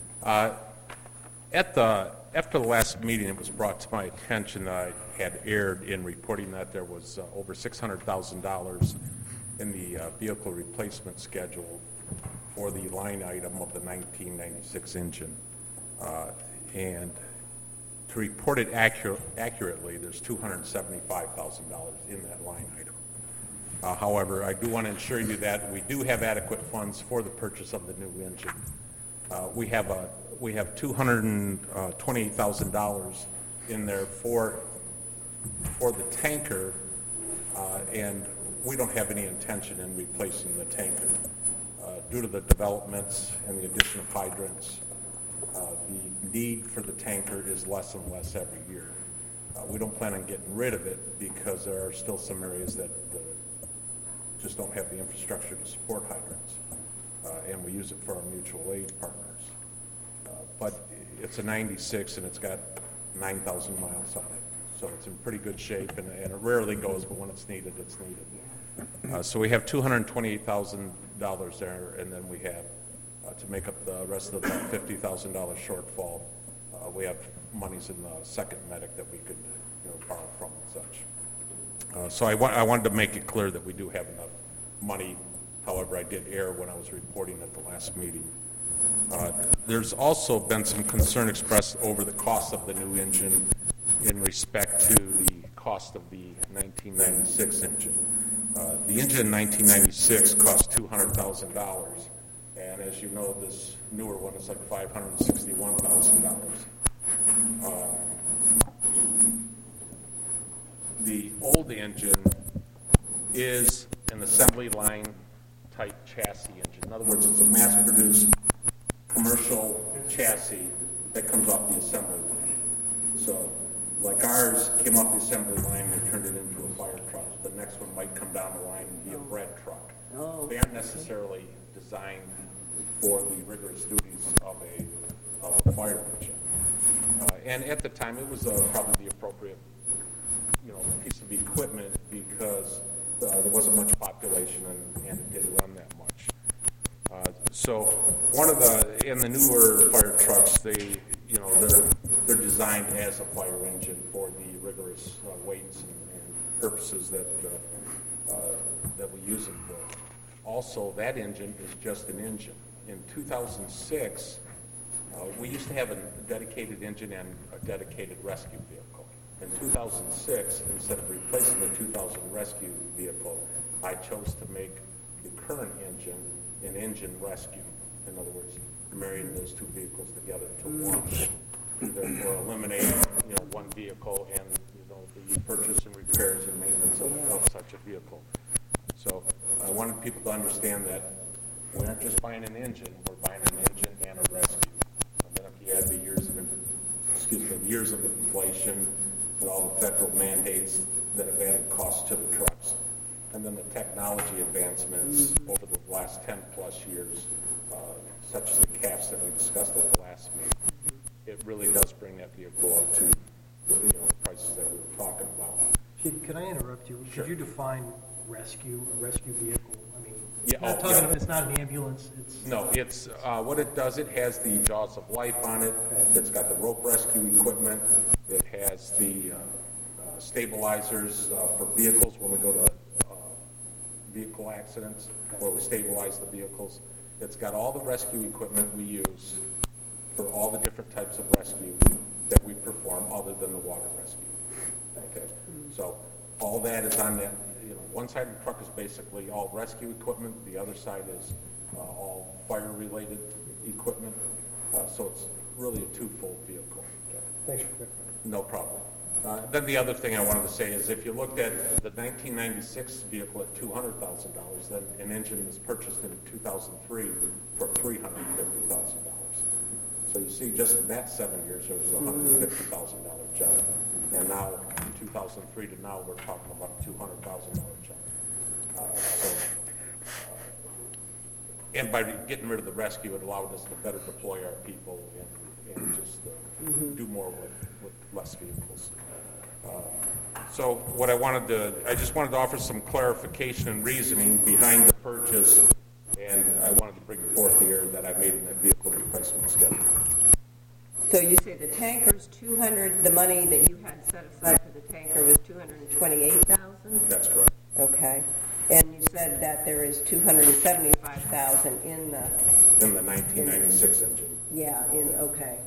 After the last meeting, it was brought to my attention that I had erred in reporting that there was over $600,000 in the vehicle replacement schedule for the line item of the 1996 engine. And to report it accurately, there's $275,000 in that line item. However, I do want to assure you that we do have adequate funds for the purchase of the new engine. We have we have $228,000 in there for the tanker, and we don't have any intention in replacing the tanker. Due to the developments and the addition of hydrants, the need for the tanker is less and less every year. We don't plan on getting rid of it because there are still some areas that just don't have the infrastructure to support hydrants, and we use it for our mutual aid partners. But it's a 96 and it's got 9,000 miles on it, so it's in pretty good shape, and it rarely goes, but when it's needed, it's needed. So we have $228,000 there, and then we have, to make up the rest of that $50,000 shortfall, we have monies in the second medic that we could borrow from and such. So I wanted to make it clear that we do have enough money. However, I did err when I was reporting at the last meeting. There's also been some concern expressed over the cost of the new engine in respect to the cost of the 1996 engine. The engine in 1996 cost $200,000, and as you know, this newer one is like $561,000. The old engine is an assembly line type chassis engine. In other words, it's a mass-produced commercial chassis that comes off the assembly line. So, like ours came off the assembly line, they turned it into a fire truck. The next one might come down the line and be a bread truck. They aren't necessarily designed for the rigorous duties of a fire engine. And at the time, it was probably the appropriate, piece of equipment because there wasn't much population and it didn't run that much. So in the newer fire trucks, they're designed as a fire engine for the rigorous weights and purposes that we use them for. Also, that engine is just an engine. In 2006, we used to have a dedicated engine and a dedicated rescue vehicle. In 2006, instead of replacing the 2000 rescue vehicle, I chose to make the current engine an engine rescue. In other words, marrying those two vehicles together to one. Therefore, eliminate one vehicle and the purchase and repairs and maintenance of such a vehicle. So I wanted people to understand that we aren't just buying an engine; we're buying an engine and a rescue. And then if you add the years of inflation and all the federal mandates that have added costs to the trucks, and then the technology advancements over the last 10 plus years, such as the CAFs that we discussed at the last meeting, it really does bring that vehicle up to the prices that we were talking about. Could I interrupt you? Sure. Could you define a rescue vehicle? I mean, Yeah, it's not an ambulance. No, it's what it does. It has the Jaws of Life on it. It's got the rope rescue equipment. It has the stabilizers for vehicles when we go to vehicle accidents, where we stabilize the vehicles. It's got all the rescue equipment we use for all the different types of rescue that we perform, other than the water rescue. Okay, so all that is on that. One side of the truck is basically all rescue equipment. The other side is all fire-related equipment. So it's really a two-fold vehicle. Thanks for that. No problem. Then the other thing I wanted to say is if you looked at the 1996 vehicle at $200,000, then an engine was purchased in 2003 for $350,000. So you see, just in that 7 years, there was a $150,000 jump. And now, from 2003 to now, we're talking about a $200,000 jump. And by getting rid of the rescue, it allowed us to better deploy our people and just do more with less vehicles. So what I just wanted to offer some clarification and reasoning behind the purchase, and I wanted to bring forth the error that I made in that vehicle replacement schedule. So you say the tanker's 200, the money that you had set aside for the tanker was 228,000? That's correct. Okay. And you said that there is 275,000 in the 1996 engine. Yeah, okay.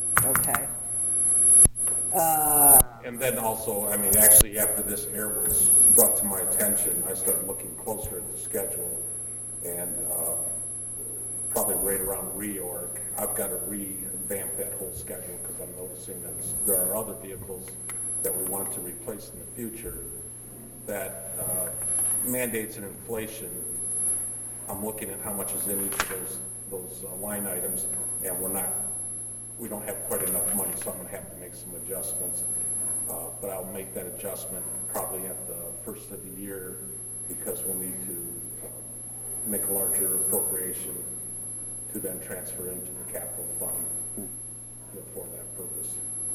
And then also, actually after this error was brought to my attention, I started looking closer at the schedule, and probably right around reorg, I've got to revamp that whole schedule, because I'm noticing that there are other vehicles that we want to replace in the future that mandates and inflation. I'm looking at how much is in each of those line items, and we don't have quite enough money, so I'm going to have to make some adjustments. But I'll make that adjustment probably at the first of the year, because we'll need to make a larger appropriation to then transfer into the capital fund for that purpose.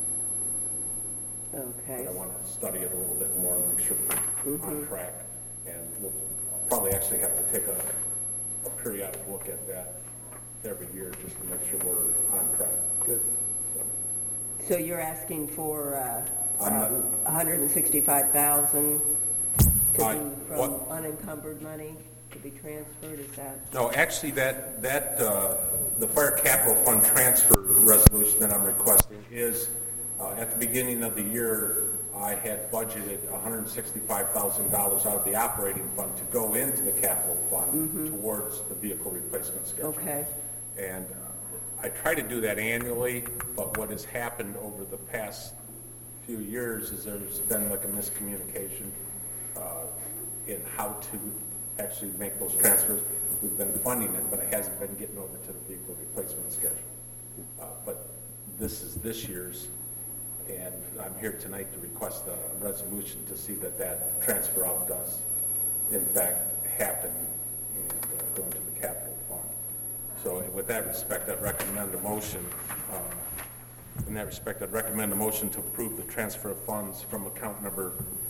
Okay. But I want to study it a little bit more and make sure we're on track. And we'll probably actually have to take a periodic look at that every year just to make sure we're on track. Good. So you're asking for $165,000 to be from unencumbered money to be transferred, is that? No, actually, the fire capital fund transfer resolution that I'm requesting is, at the beginning of the year, I had budgeted $165,000 out of the operating fund to go into the capital fund towards the vehicle replacement schedule. Okay. And I try to do that annually, but what has happened over the past few years is there's been like a miscommunication in how to actually make those transfers. We've been funding it, but it hasn't been getting over to the vehicle replacement schedule. But this is this year's, and I'm here tonight to request a resolution to see that transfer out does, in fact, happen and go into the capital fund. So with that respect, I'd recommend a motion. In that respect, I'd recommend a motion to approve the transfer of funds from account number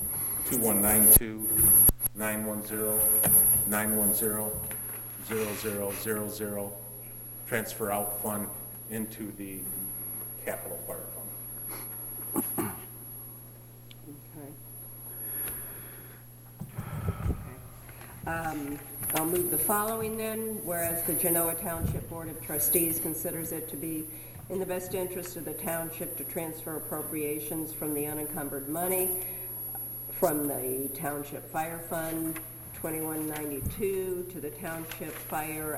2192-910-910-0000, transfer out fund into the capital fire fund. Okay. I'll move the following then. Whereas the Genoa Township Board of Trustees considers it to be in the best interest of the township to transfer appropriations from the unencumbered money from the Township Fire Fund 2192 to the Township Fire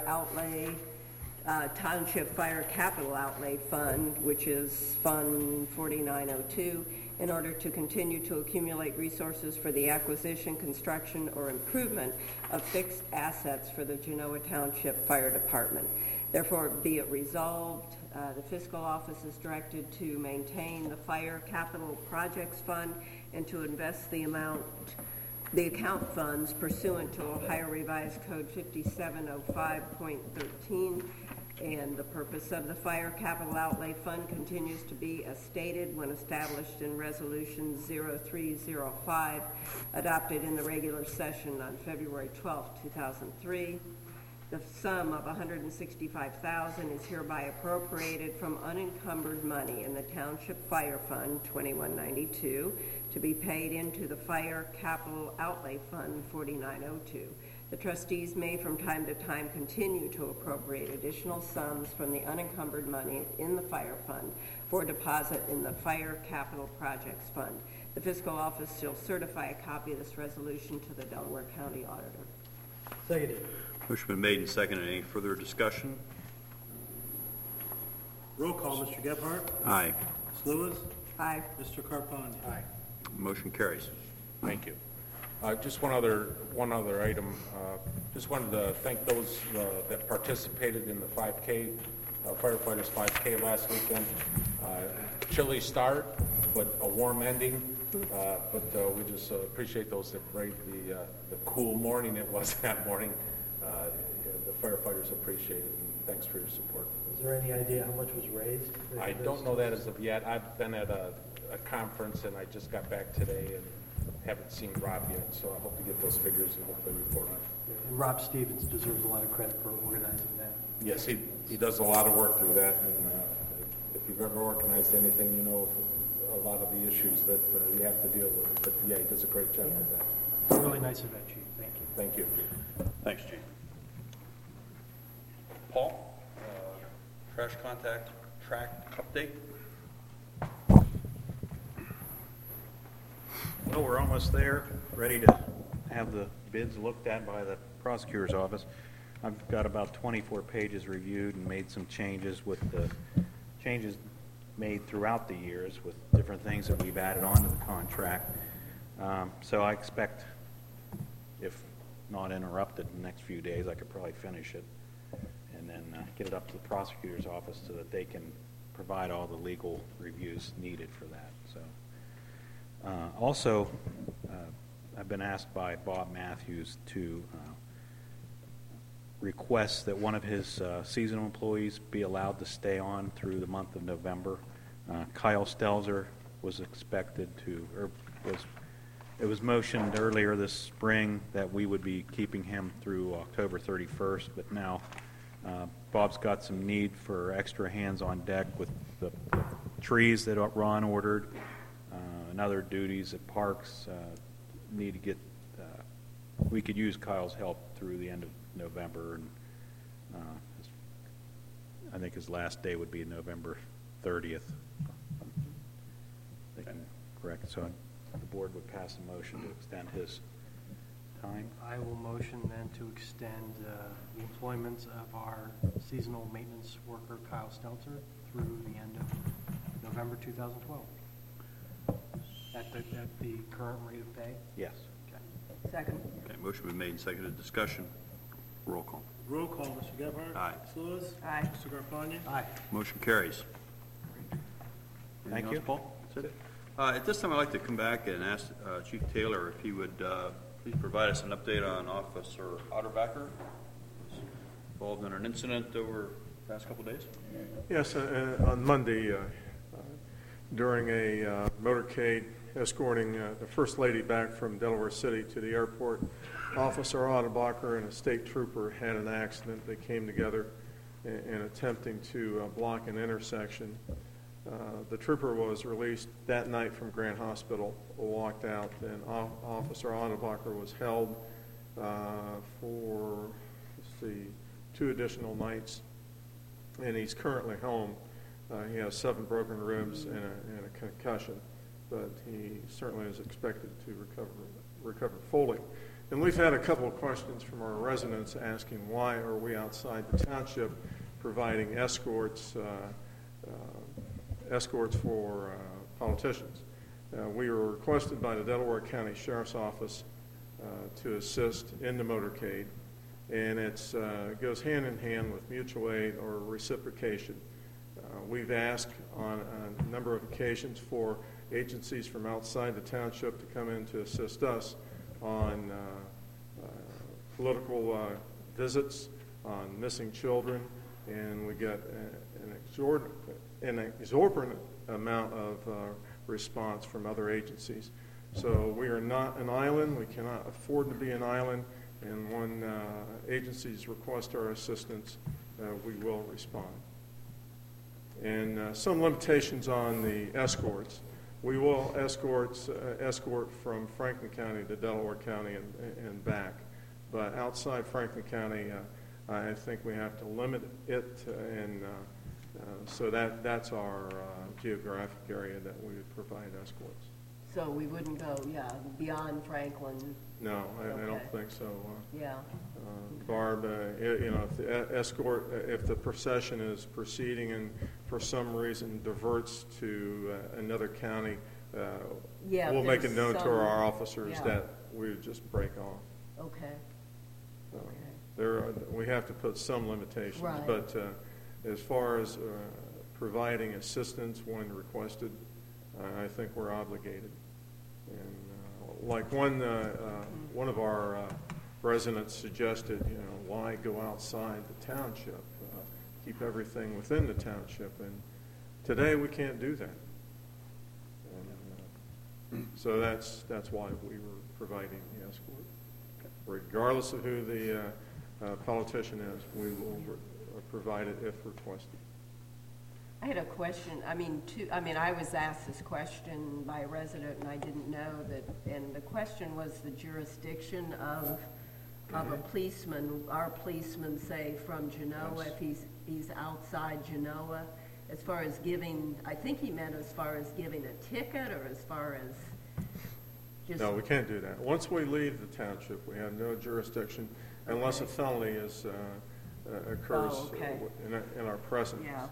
Capital Outlay Fund, which is Fund 4902, in order to continue to accumulate resources for the acquisition, construction, or improvement of fixed assets for the Genoa Township Fire Department. Therefore, be it resolved, the fiscal office is directed to maintain the Fire Capital Projects Fund and to invest the account funds pursuant to Ohio Revised Code 5705.13, and the purpose of the Fire Capital Outlay Fund continues to be as stated when established in Resolution 0305, adopted in the regular session on February 12, 2003. The sum of $165,000 is hereby appropriated from unencumbered money in the Township Fire Fund 2192 to be paid into the Fire Capital Outlay Fund 4902. The trustees may from time to time continue to appropriate additional sums from the unencumbered money in the Fire Fund for deposit in the Fire Capital Projects Fund. The fiscal office shall certify a copy of this resolution to the Delaware County Auditor. Seconded. Motion been made and seconded. Any further discussion? Roll call, Mr. Gebhardt? Aye. Ms. Lewis? Aye. Mr. Carpani? Aye. Motion carries. Thank you. Just one other item. Just wanted to thank those that participated in the 5K, firefighters 5K last weekend. Chilly start, but a warm ending. But we just appreciate those that braved the cool morning it was that morning. The firefighters appreciate it, and thanks for your support. Is there any idea how much was raised? I don't know that as of yet. I've been at a conference, and I just got back today and haven't seen Rob yet, so I hope to get those figures and hopefully report on it. And Rob Stevens deserves a lot of credit for organizing that. Yes, he does a lot of work through that, and if you've ever organized anything, you know a lot of the issues that you have to deal with. But yeah, he does a great job with that. Really nice event, Chief. Thank you. Thank you. Thanks, Chief. Paul, trash contact track update? Well, we're almost there, ready to have the bids looked at by the prosecutor's office. I've got about 24 pages reviewed and made some changes with the changes made throughout the years with different things that we've added on to the contract. So I expect, if not interrupted in the next few days, I could probably finish it and then get it up to the prosecutor's office so that they can provide all the legal reviews needed for that. So, also, I've been asked by Bob Matthews to request that one of his seasonal employees be allowed to stay on through the month of November. Kyle Stelzer was expected to, or it was motioned earlier this spring that we would be keeping him through October 31st, but now Bob's got some need for extra hands on deck with the trees that Ron ordered and other duties at parks. Need to get, we could use Kyle's help through the end of November, and I think his last day would be November 30th. Correct. So the board would pass a motion to extend his time. I will motion then to extend the employment of our seasonal maintenance worker, Kyle Stelzer, through the end of November 2012. At the current rate of pay? Yes. Okay. Second. Okay, motion been made and seconded. Discussion. Roll call. Roll call, Mr. Gebhardt? Aye. Ms. Lewis? Aye. Mr. Garfani? Aye. Motion carries. Thank Anything you. else, Paul? That's it? At this time, I'd like to come back and ask Chief Taylor if he would please provide us an update on Officer Otterbacher. He was involved in an incident over the past couple of days. Yes, on Monday, during a motorcade escorting the First Lady back from Delaware City to the airport, Officer Otterbacher and a state trooper had an accident. They came together in attempting to block an intersection. The trooper was released that night from Grant Hospital, walked out, and Officer Otterbacher was held for, 2 additional nights, and he's currently home. He has 7 broken ribs and a concussion, but he certainly is expected to recover fully. And we've had a couple of questions from our residents asking why are we outside the township providing escorts for politicians. We were requested by the Delaware County Sheriff's Office to assist in the motorcade, and it goes hand in hand with mutual aid or reciprocation. We've asked on a number of occasions for agencies from outside the township to come in to assist us on political visits, on missing children, and we got an exorbitant amount of response from other agencies. So we are not an island. We cannot afford to be an island, and when agencies request our assistance, we will respond. And some limitations on the escorts. We will escort from Franklin County to Delaware County and back, but outside Franklin County, I think we have to limit it, and so that's our geographic area that we would provide escorts. So we wouldn't go, beyond Franklin? No, I Okay. don't think so. Yeah. Barb, if the if the procession is proceeding and for some reason diverts to another county, we'll make it known to our officers that we would just break off. Okay. We have to put some limitations, Right. but as far as providing assistance when requested, I think we're obligated. And like one of our residents suggested, why go outside the township? Keep everything within the township. And today we can't do that. And, so that's why we were providing the escort. Regardless of who the politician is, we will provide it if requested. I had a question. I was asked this question by a resident, and I didn't know that. And the question was the jurisdiction of a policeman. Our policeman, say from Genoa, if he's outside Genoa, as far as giving. I think he meant as far as giving a ticket, or as far as just. No, we can't do that. Once we leave the township, we have no jurisdiction unless a felony occurs in our presence. Yeah.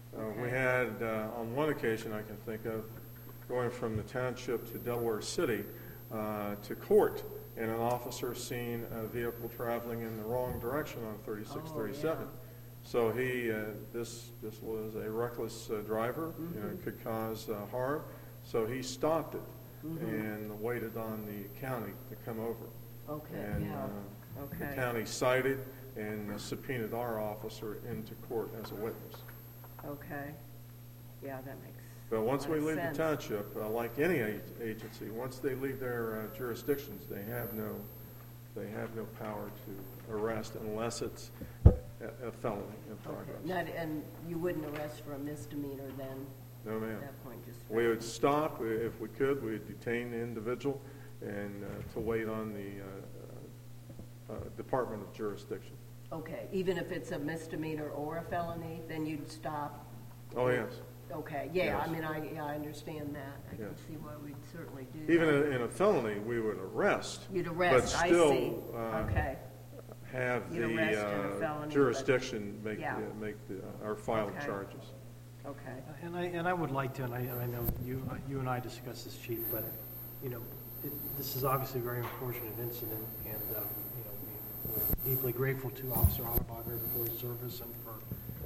We had, on one occasion I can think of, going from the township to Delaware City to court, and an officer seen a vehicle traveling in the wrong direction on 3637. Oh, yeah. So he, this was a reckless driver, could cause harm, so he stopped it and waited on the county to come over. Okay, And yeah, the okay. county cited and subpoenaed our officer into court as a witness. Okay, yeah, that makes But once a we lot of leave sense. the township, like any agency, once they leave their jurisdictions, they have no power to arrest unless it's a felony in Okay, progress. and you wouldn't arrest for a misdemeanor then, No, ma'am. at that point, just? We would stop, if we could, we'd detain the individual and to wait on the Department of Jurisdiction. Okay, even if it's a misdemeanor or a felony, then you'd stop? Oh, yes. Okay, yeah, I Yes. mean, I understand that. I can Yes. see why we'd certainly do Even that. in a felony, we would arrest. You'd arrest, I see. But still Okay, have You'd arrest in a the felony, but- jurisdiction Yeah. make our file Okay. charges. okay. And I would like to, and I know you and I discussed this, Chief, but, this is obviously a very unfortunate incident, and, we're deeply grateful to Officer Otterbacher for his service and for,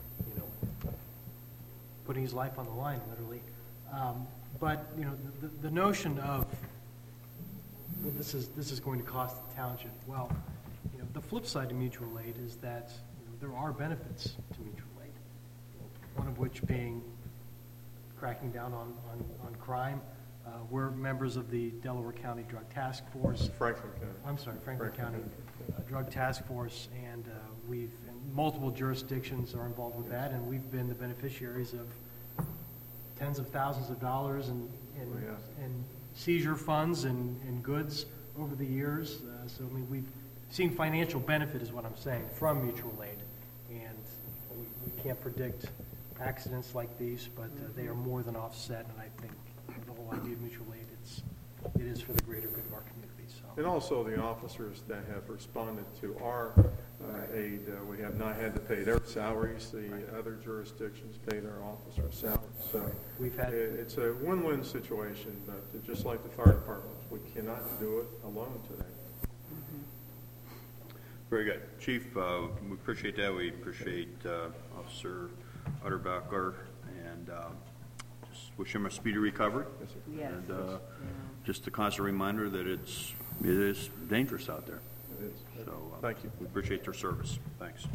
putting his life on the line, literally. But, the notion of, well, this is going to cost the township, well, the flip side to mutual aid is that there are benefits to mutual aid, one of which being cracking down on crime. We're members of the Delaware County Drug Task Force. Franklin County. I'm sorry, Franklin Franklin County Drug Task Force, and multiple jurisdictions are involved with that, and we've been the beneficiaries of tens of thousands of dollars in seizure funds and goods over the years. So, we've seen financial benefit, is what I'm saying, from mutual aid. And we can't predict accidents like these, but they are more than offset, and I think the whole idea of mutual aid, it is for the greater good of our community, so. And also the officers that have responded to our aid, we have not had to pay their salaries. The other jurisdictions pay their officers' salaries. So We've had- it's a win-win situation, but just like the fire departments, we cannot do it alone today. Very good. Chief, we appreciate that. We appreciate Officer Utterbacher, and just wish him a speedy recovery. Yes, sir. Yes. And just a constant reminder that it is dangerous out there. It is. So Thank you. We appreciate their service. Thanks.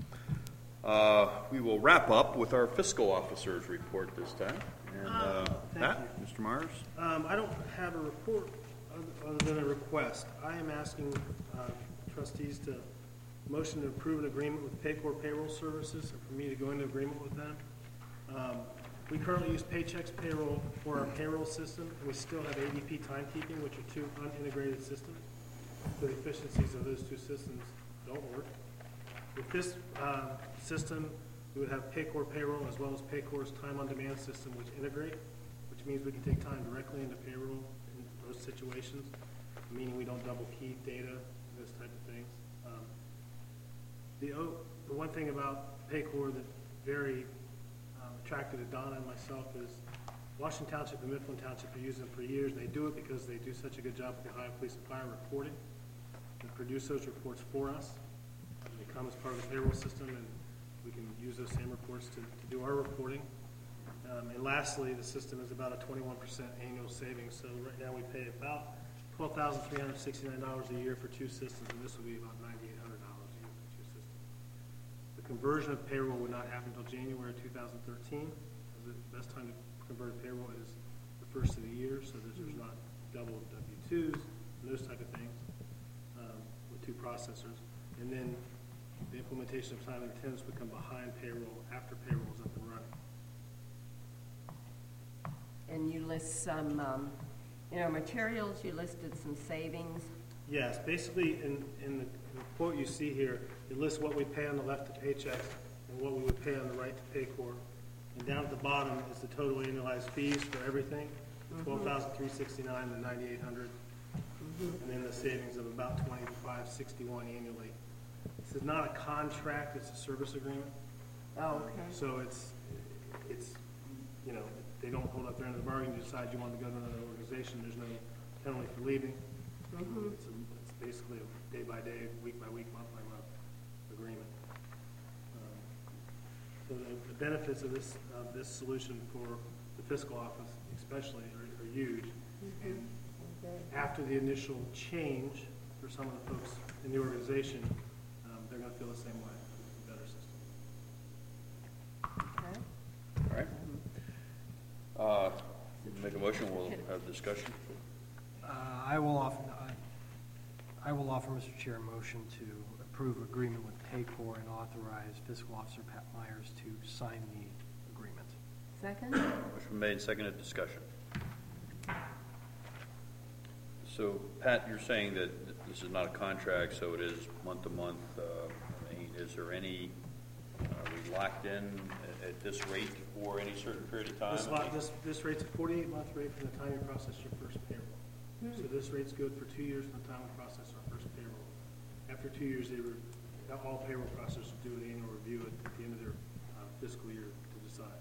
We will wrap up with our fiscal officer's report this time. And Pat, Mr. Myers? I don't have a report other than a request. I am asking trustees to motion to approve an agreement with Paycor Payroll Services, and for me to go into agreement with them. We currently use Paychex Payroll for our payroll system, and we still have ADP Timekeeping, which are two unintegrated systems. So the efficiencies of those two systems don't work. With this system, we would have Paycor Payroll as well as Paycor's Time on Demand system, which integrate, which means we can take time directly into payroll in those situations, meaning we don't double key data, those type of things. The one thing about Paycor that very attracted to Donna and myself is Washington Township and Mifflin Township are using them for years. They do it because they do such a good job with the Ohio Police and Fire reporting. They produce those reports for us. They come as part of the payroll system, and we can use those same reports to do our reporting. And lastly, the system is about a 21% annual savings. So right now we pay about $12,369 a year for two systems, and this will be about $9,800 a year for two systems. The conversion of payroll would not happen until January 2013. The best time to convert payroll is the first of the year, so that there's not double W-2s and those type of things with two processors. And then the implementation of time and attendance would come behind payroll after payroll is up and running. And you list some, materials, you listed some savings. Yes, basically in the quote you see here, it lists what we pay on the left to Paychex and what we would pay on the right to Paycor. And down at the bottom is the total annualized fees for everything, $12,369 and $9,800, and then the savings of about $25,661 annually. This is not a contract; it's a service agreement. Oh, okay. So it's it's, you know, they don't hold up their end of the bargain, you decide you want to go to another organization, there's no penalty for leaving. It's basically a day-by-day, week-by-week, month-by-month agreement. So the benefits of this solution for the fiscal office especially are huge. And after the initial change for some of the folks in the organization, they're going to feel the same way. It's a better system. Okay. All right. Make a motion, we'll have discussion. I will offer, Mr. Chair, a motion to approve agreement with Paycor and authorize Fiscal Officer Pat Myers to sign the agreement. Second? Motion made, seconded, discussion. So, Pat, you're saying that this is not a contract, so it is month to month. I mean, is there any, are we locked in at this rate for any certain period of time? This rate's a 48-month rate from the time you process your first payroll. So this rate's good for 2 years from the time we process our first payroll. After 2 years, all payroll processors do an annual review at the end of their fiscal year to decide.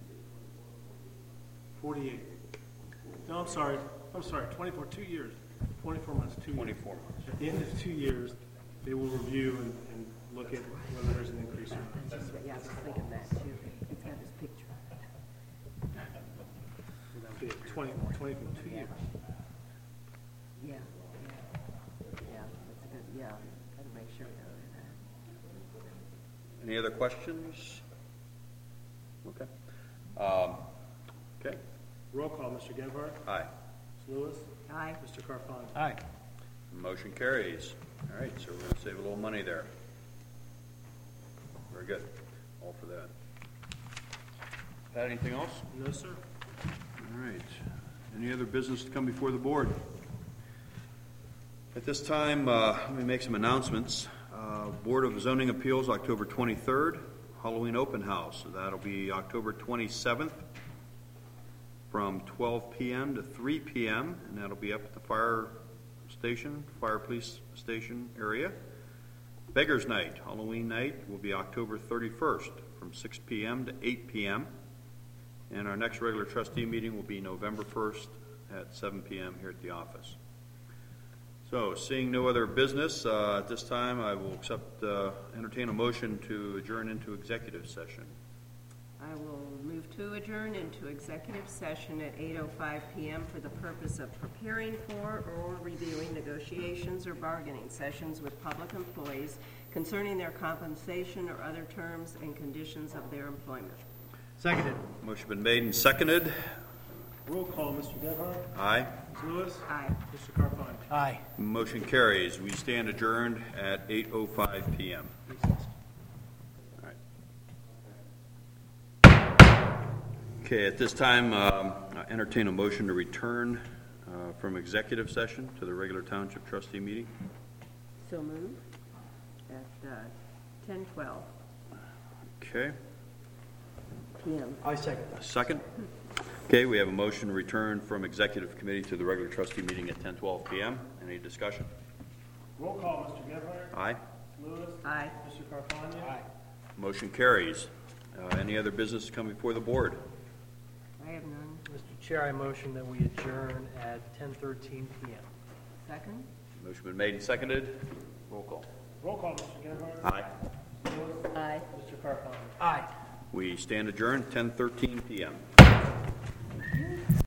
48. No, I'm sorry, 24, 2 years. 24 months, 2 years. 24 months. At the end of 2 years, they will review and look at whether there's an increase or not. Yeah, I was thinking that too. It's got his picture. So, yeah, 2 years. Yeah. Yeah, that's a good, yeah, gotta make sure of that. Any other questions? Okay. Okay. Roll call, Mr. Gebhardt? Aye. Ms. Lewis? Aye. Mr. Carfon? Aye. Motion carries. All right, so we're going to save a little money there. Very good. All for that. Pat, anything else? No, sir. All right. Any other business to come before the board? At this time, let me make some announcements. Board of Zoning Appeals, October 23rd, Halloween open house. So that'll be October 27th from 12 p.m. to 3 p.m., and that'll be up at the fire police station area. Beggars Night, Halloween night, will be October 31st from 6 p.m. to 8 p.m., and our next regular trustee meeting will be November 1st at 7 p.m. here at the office. So, seeing no other business, at this time I will entertain a motion to adjourn into executive session. I will move to adjourn into executive session at 8:05 p.m. for the purpose of preparing for or reviewing negotiations or bargaining sessions with public employees concerning their compensation or other terms and conditions of their employment. Seconded. Motion been made and seconded. Roll call, Mr. Gebhardt? Aye. Ms. Lewis? Aye. Mr. Carfon? Aye. Motion carries. We stand adjourned at 8:05 p.m. Okay, at this time, I entertain a motion to return from executive session to the regular township trustee meeting. So moved at 10:12 Okay, p.m. I second. second. Okay, we have a motion to return from executive committee to the regular trustee meeting at 10:12 p.m. Any discussion? Roll call, Mr. Gebhardt? Aye. Ms. Lewis? Aye. Mr. Carfon? Aye. Motion carries. Any other business to come before the board? I have none. Mr. Chair, I motion that we adjourn at 10:13 p.m. Second? Motion been made and seconded. Roll call. Roll call, Mr. Gebhardt? Aye. Ms. Lewis? Aye. Mr. Carfon? Aye. We stand adjourned 10:13 p.m.